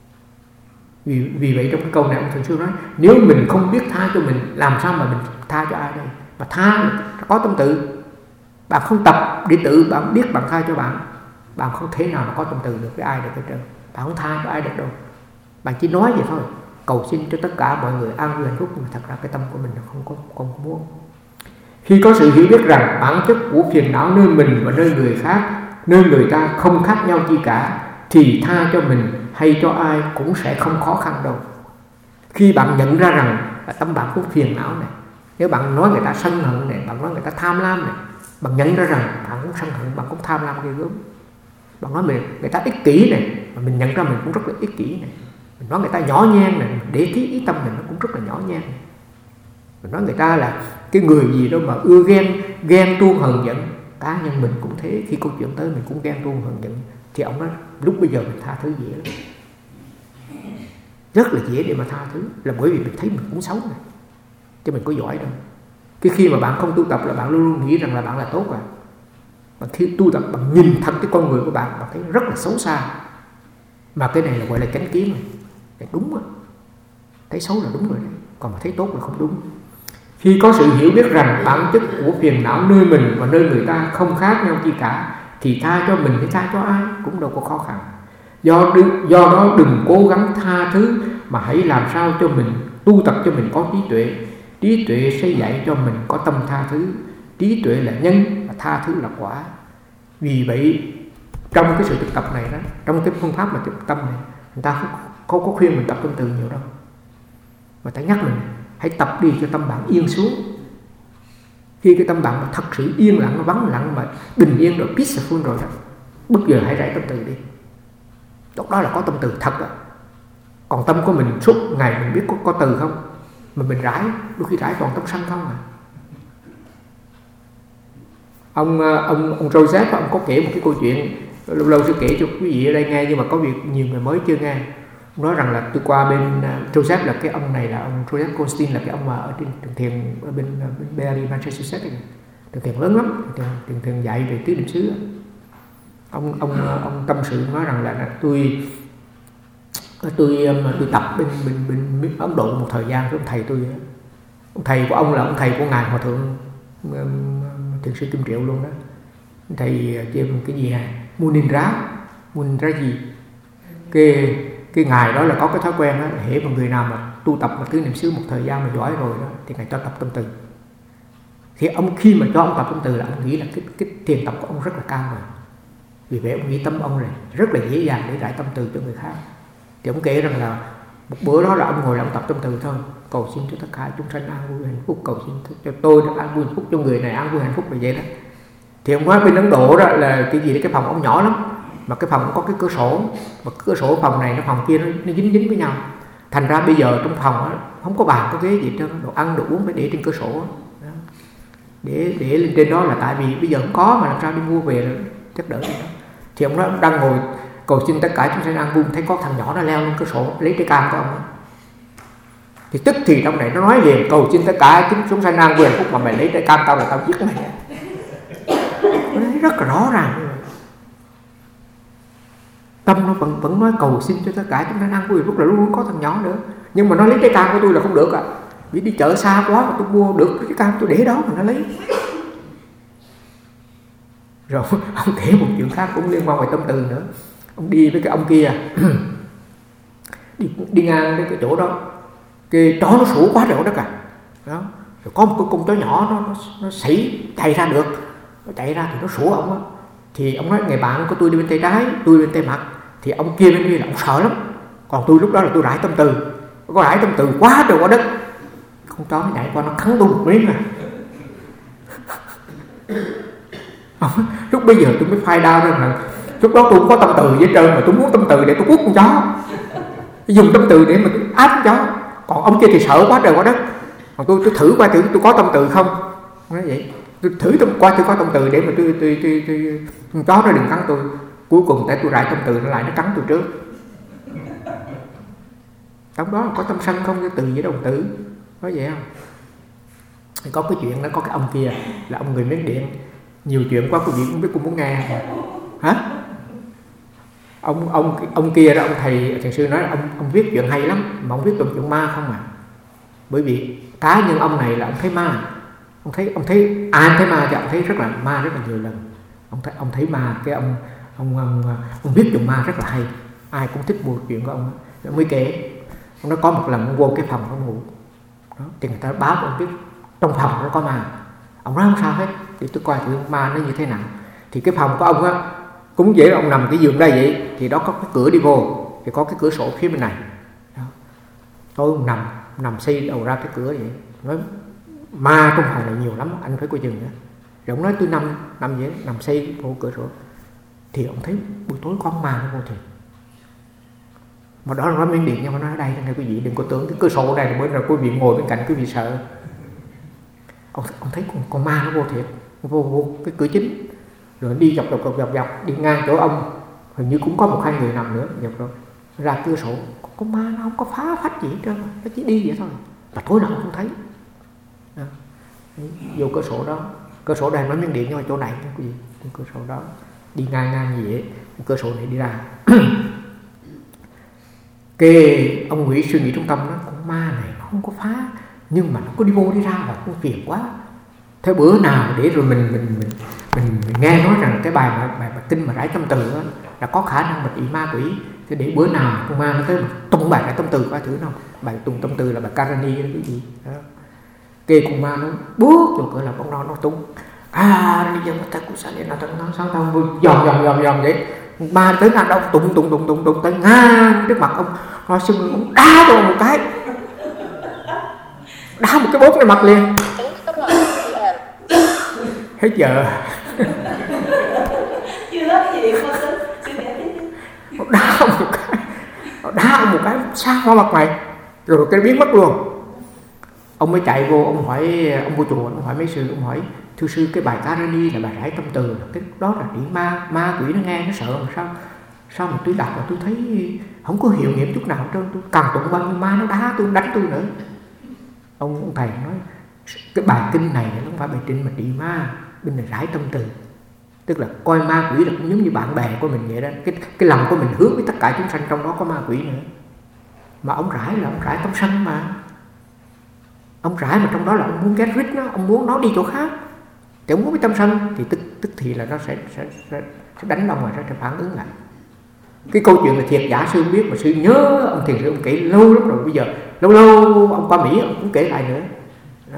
[SPEAKER 1] Vì vậy trong cái câu này ông Thiền Sư nói, nếu mình không biết tha cho mình, làm sao mà mình tha cho ai đây? Mà tha có tâm từ. Bạn không tập để tự bạn biết bạn tha cho bạn không thể nào mà có tâm từ được với ai được hết trơn. Bạn không tha cho ai được đâu. Bạn chỉ nói vậy thôi, cầu xin cho tất cả mọi người an vui hạnh phúc, nhưng mà thật ra cái tâm của mình là không muốn. Khi có sự hiểu biết rằng bản chất của phiền não nơi mình và nơi người khác, nơi người ta không khác nhau chi cả, thì tha cho mình hay cho ai cũng sẽ không khó khăn đâu. Khi bạn nhận ra rằng là tâm bạn cũng phiền não này, nếu bạn nói người ta sân hận này, bạn nói người ta tham lam này, bạn nhận ra rằng bạn cũng sân hận, bạn cũng tham lam ghê gớm. Bạn nói người ta ích kỷ này, mà mình nhận ra mình cũng rất là ích kỷ này. Mình nói người ta nhỏ nhen này, để ý tâm mình nó cũng rất là nhỏ nhen này. Mình nói người ta là cái người gì đó mà ưa ghen tuông hờn giận. Cá nhân mình cũng thế, khi câu chuyện tới mình cũng ghen tuông hờn giận. Thì ông nói lúc bây giờ mình tha thứ dễ lắm, rất là dễ để mà tha thứ, là bởi vì mình thấy mình cũng xấu này, chứ mình có giỏi đâu. Cái khi mà bạn không tu tập là bạn luôn luôn nghĩ rằng là bạn là tốt rồi. Mà khi tu tập bạn nhìn thật cái con người của bạn thấy rất là xấu xa. Mà cái này là gọi là chánh kiến này. Cái đúng rồi, thấy xấu là đúng rồi đấy, còn mà thấy tốt là không đúng. Khi có sự hiểu biết rằng bản chất của phiền não nơi mình và nơi người ta không khác nhau chi cả, thì tha cho mình hay tha cho ai cũng đâu có khó khăn. Do đó đừng cố gắng tha thứ, mà hãy làm sao cho mình tu tập cho mình có trí tuệ. Trí tuệ sẽ dạy cho mình có tâm tha thứ. Trí tuệ là nhân và tha thứ là quả. Vì vậy trong cái sự thực tập này đó, trong cái phương pháp mà thực tâm này, người ta không có khuyên mình tập tâm từ nhiều đâu, mà ta nhắc mình hãy tập đi cho tâm bạn yên xuống. Khi cái tâm bạn mà thật sự yên lặng, nó vắng lặng mà bình yên rồi, peaceful rồi đó, bây giờ hãy rải tâm từ đi. Lúc đó là có tâm từ thật đó. Còn tâm của mình suốt ngày mình biết có từ không, mà mình rải, đôi khi rải toàn tâm sân không à. Ông Joseph ông có kể một cái câu chuyện lâu lâu sẽ kể cho quý vị ở đây nghe, nhưng mà có việc nhiều người mới chưa nghe. Ông nói rằng là tôi qua bên Joseph, là cái ông này là ông Joseph Goldstein, là cái ông mà ở trên trường thiền ở bên Berry, Massachusetts, trường thiền lớn lắm, trường thiền dạy về tứ niệm xứ. Ông tâm sự nói rằng là tôi tập bên Ấn Độ một thời gian với ông thầy của ông là ông thầy của ngài Hòa thượng thiền sư Kim Triệu luôn đó. Thầy trên cái gì hả, Munindra gì, cái ngài đó là có cái thói quen đó, hễ mà người nào mà tu tập mà tứ niệm xứ một thời gian mà giỏi rồi đó, thì ngài cho tập tâm từ. Thì khi mà cho ông tập tâm từ là ông nghĩ là cái thiền tập của ông rất là cao rồi. Vì vậy ông nghĩ tâm ông này rất là dễ dàng để rải tâm từ cho người khác. Thì ông kể rằng là một bữa đó là ông ngồi làm tập tâm từ thôi, cầu xin cho tất cả chúng sanh an vui hạnh phúc, cầu xin cho tôi được an vui hạnh phúc, cho người này an vui hạnh phúc, là vậy đó. Thì ông nói bên Ấn Độ đó là cái gì đó, cái phòng ông nhỏ lắm, mà cái phòng có cái cửa sổ, và cửa sổ phòng này nó phòng kia nó dính với nhau. Thành ra bây giờ trong phòng đó, không có bàn có ghế gì hết, đồ ăn đồ uống phải để trên cửa sổ đó. Để lên trên đó là tại vì bây giờ không có mà làm sao đi mua về rồi chắc đỡ gì đó. Thì ông nói ông đang ngồi cầu xin tất cả chúng sanh an vui, thấy có thằng nhỏ nó leo lên cửa sổ lấy trái cam của ông đó. Thì tức thì trong này nó nói liền cầu xin tất cả chúng sanh an vui hạnh phúc, mà mày lấy trái cam tao là tao giết mày. Nó nói rất là rõ ràng. Tâm nó vẫn nói cầu xin cho tất cả chúng sanh an vui hạnh phúc, là luôn luôn có thằng nhỏ nữa. Nhưng mà nó lấy trái cam của tôi là không được à, vì đi chợ xa quá mà tôi mua được cái cam tôi để đó mà nó lấy. Rồi ông kể một chuyện khác cũng liên quan về tâm từ nữa. Ông đi với cái ông kia đi ngang đến cái chỗ đó, cái chó nó sủa quá trời đất cả đó. Rồi có một cái con chó nhỏ nó sảy chạy ra được, nó chạy ra thì nó sủa ông á. Thì ông nói ngày bạn của tôi đi bên tay trái, tôi bên tay mặt, thì ông kia bên kia là ông sợ lắm. Còn tôi lúc đó là tôi rải tâm từ, có rải tâm từ quá trời quá đất, con chó nó chạy qua nó cắn tôi một miếng à. Lúc bây giờ tôi mới phai đau ra rằng lúc đó tôi không có tâm từ với trơn, mà tôi muốn tâm từ để tôi quất con chó, tôi dùng tâm từ để mà tôi áp con chó. Còn ông kia thì sợ quá trời quá đất, còn tôi thử qua thử tôi có tâm từ không, nói vậy. Tôi thử coi tôi có tâm từ để mà tôi chó nó đừng cắn tôi. Cuối cùng tại tôi rải tâm từ nó lại nó cắn tôi trước. Trong đó có tâm sân không, cái từ với đồng tử, có vậy không? Có cái chuyện đó, có cái ông kia là ông người Miến Điện, nhiều chuyện quá quý vị cũng biết, cũng muốn nghe hả? Ông kia đó, ông thầy thiền sư nói ông viết chuyện hay lắm mà ông viết toàn chuyện ma không à. Bởi vì cá nhân ông này là ông thấy ma, ông thấy ai thấy ma thì ông thấy rất là ma rất là nhiều lần. Ông thấy ma, cái ông viết chuyện ma rất là hay, ai cũng thích buồn chuyện của ông. Ông mới kể, ông nói có một lần ông vô cái phòng ông ngủ đó, thì người ta báo ông biết trong phòng nó có ma. Ông nói không sao hết, thì tôi coi thử ma nó như thế nào. Thì cái phòng của ông á cũng dễ, ông nằm cái giường đây vậy, thì đó có cái cửa đi vô, thì có cái cửa sổ phía bên này đó. Tôi nằm xây đầu ra cái cửa vậy, nói ma trong phòng này nhiều lắm, anh phải coi chừng nữa. Rồi ông nói tôi nằm vậy, nằm xây vô cửa sổ, thì ông thấy buổi tối con ma nó vô thiệt. Mà đó là nói Miến Điện, nhưng mà nói ở đây này quý vị đừng có tưởng cái cửa sổ này là bữa nào quý vị ngồi bên cạnh quý vị sợ. Ông thấy con ma nó vô thiệt, vô cái cửa chính, rồi đi dọc đi ngang chỗ ông, hình như cũng có một hai người nằm nữa, dọc rồi ra cửa sổ, con ma nó không có phá phách gì hết trơn, nó chỉ đi vậy thôi, mà tối nào cũng không thấy. Đó. Vô cửa sổ đó, cửa sổ đây nói Miến Điện nhưng mà chỗ này quý vị, cửa sổ đó đi ngang như vậy, cửa sổ này đi ra. Cái ông Nguyễn suy nghĩ trong tâm đó, con ma này nó không có phá, nhưng mà nó có đi vô đi ra là cũng phiền quá. Thế bữa nào để rồi mình nghe nói rằng cái bài kinh mà rải tâm từ đó, là có khả năng mình bị ma quỷ. Thế để bữa nào con ma nó tới tung bài rải tâm từ coi thử nào. Bài tung tâm từ là bài Karani đó cái gì đó. Cái con ma nó bước vô cửa là con nó tung đi dân ta cũng sẽ để nó sao tao dòm vậy. Ma tới nào đâu tụng tới ngang trước mặt ông, nó sưng ông đá cho một cái, đá một cái bốtในmặt liền. Hết giờ.
[SPEAKER 2] Chưa nói cái gì con tính.
[SPEAKER 1] Nó đá ông một cái sang qua mặt mày, rồi cái biến mất luôn. Ông mới chạy vô, ông hỏi, ông vô chùa, ông hỏi mấy sư, ông hỏi thưa sư cái bài Karani là bài rải tâm từ, cái đó là điểm ma quỷ nó nghe nó sợ làm sao mà tôi đọc mà tôi thấy không có hiệu nghiệm chút nào trơn, tôi càng tụng bao nhiêu ma nó đá tôi, đánh tôi nữa. Ông thầy nói cái bài kinh này nó không phải bài kinh mà trị ma, bên này rải tâm từ, tức là coi ma quỷ là cũng giống như bạn bè của mình vậy đó. Cái lòng của mình hướng với tất cả chúng sanh, trong đó có ma quỷ nữa. Mà ông rải là ông rải tâm sân mà, ông rải mà trong đó là ông muốn get rid nó, ông muốn nó đi chỗ khác, thì ông muốn cái tâm sân thì tức thì là nó sẽ đánh ông mà nó sẽ phản ứng lại. Cái câu chuyện là thiệt giả sư không biết, mà sư nhớ ông thiền sư ông kể lâu lắm rồi, bây giờ lâu ông qua Mỹ ông cũng kể lại nữa đó.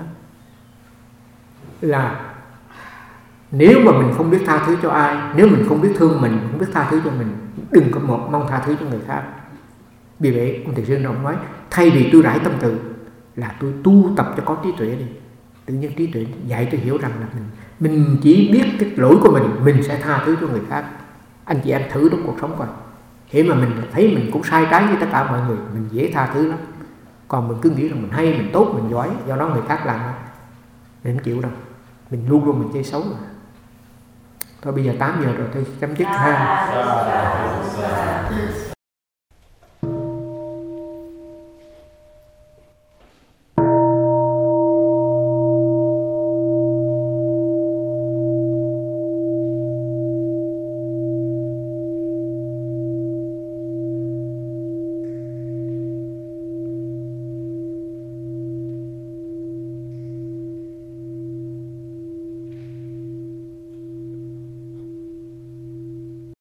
[SPEAKER 1] Là nếu mà mình không biết tha thứ cho ai, nếu mình không biết thương mình, không biết tha thứ cho mình, đừng có mong tha thứ cho người khác. Vì vậy ông thiền sư ông nói thay vì tôi rải tâm từ là tôi tu tập cho có trí tuệ đi. Tự nhiên trí tuệ dạy tôi hiểu rằng là mình chỉ biết cái lỗi của mình sẽ tha thứ cho người khác. Anh chị em thử trong cuộc sống coi, khi mà mình thấy mình cũng sai trái với tất cả mọi người, mình dễ tha thứ lắm. Còn mình cứ nghĩ rằng mình hay, mình tốt, mình giỏi, do đó người khác làm mình không chịu đâu, mình luôn luôn mình chơi xấu rồi. Thôi bây giờ 8 giờ rồi, tôi chấm dứt ha.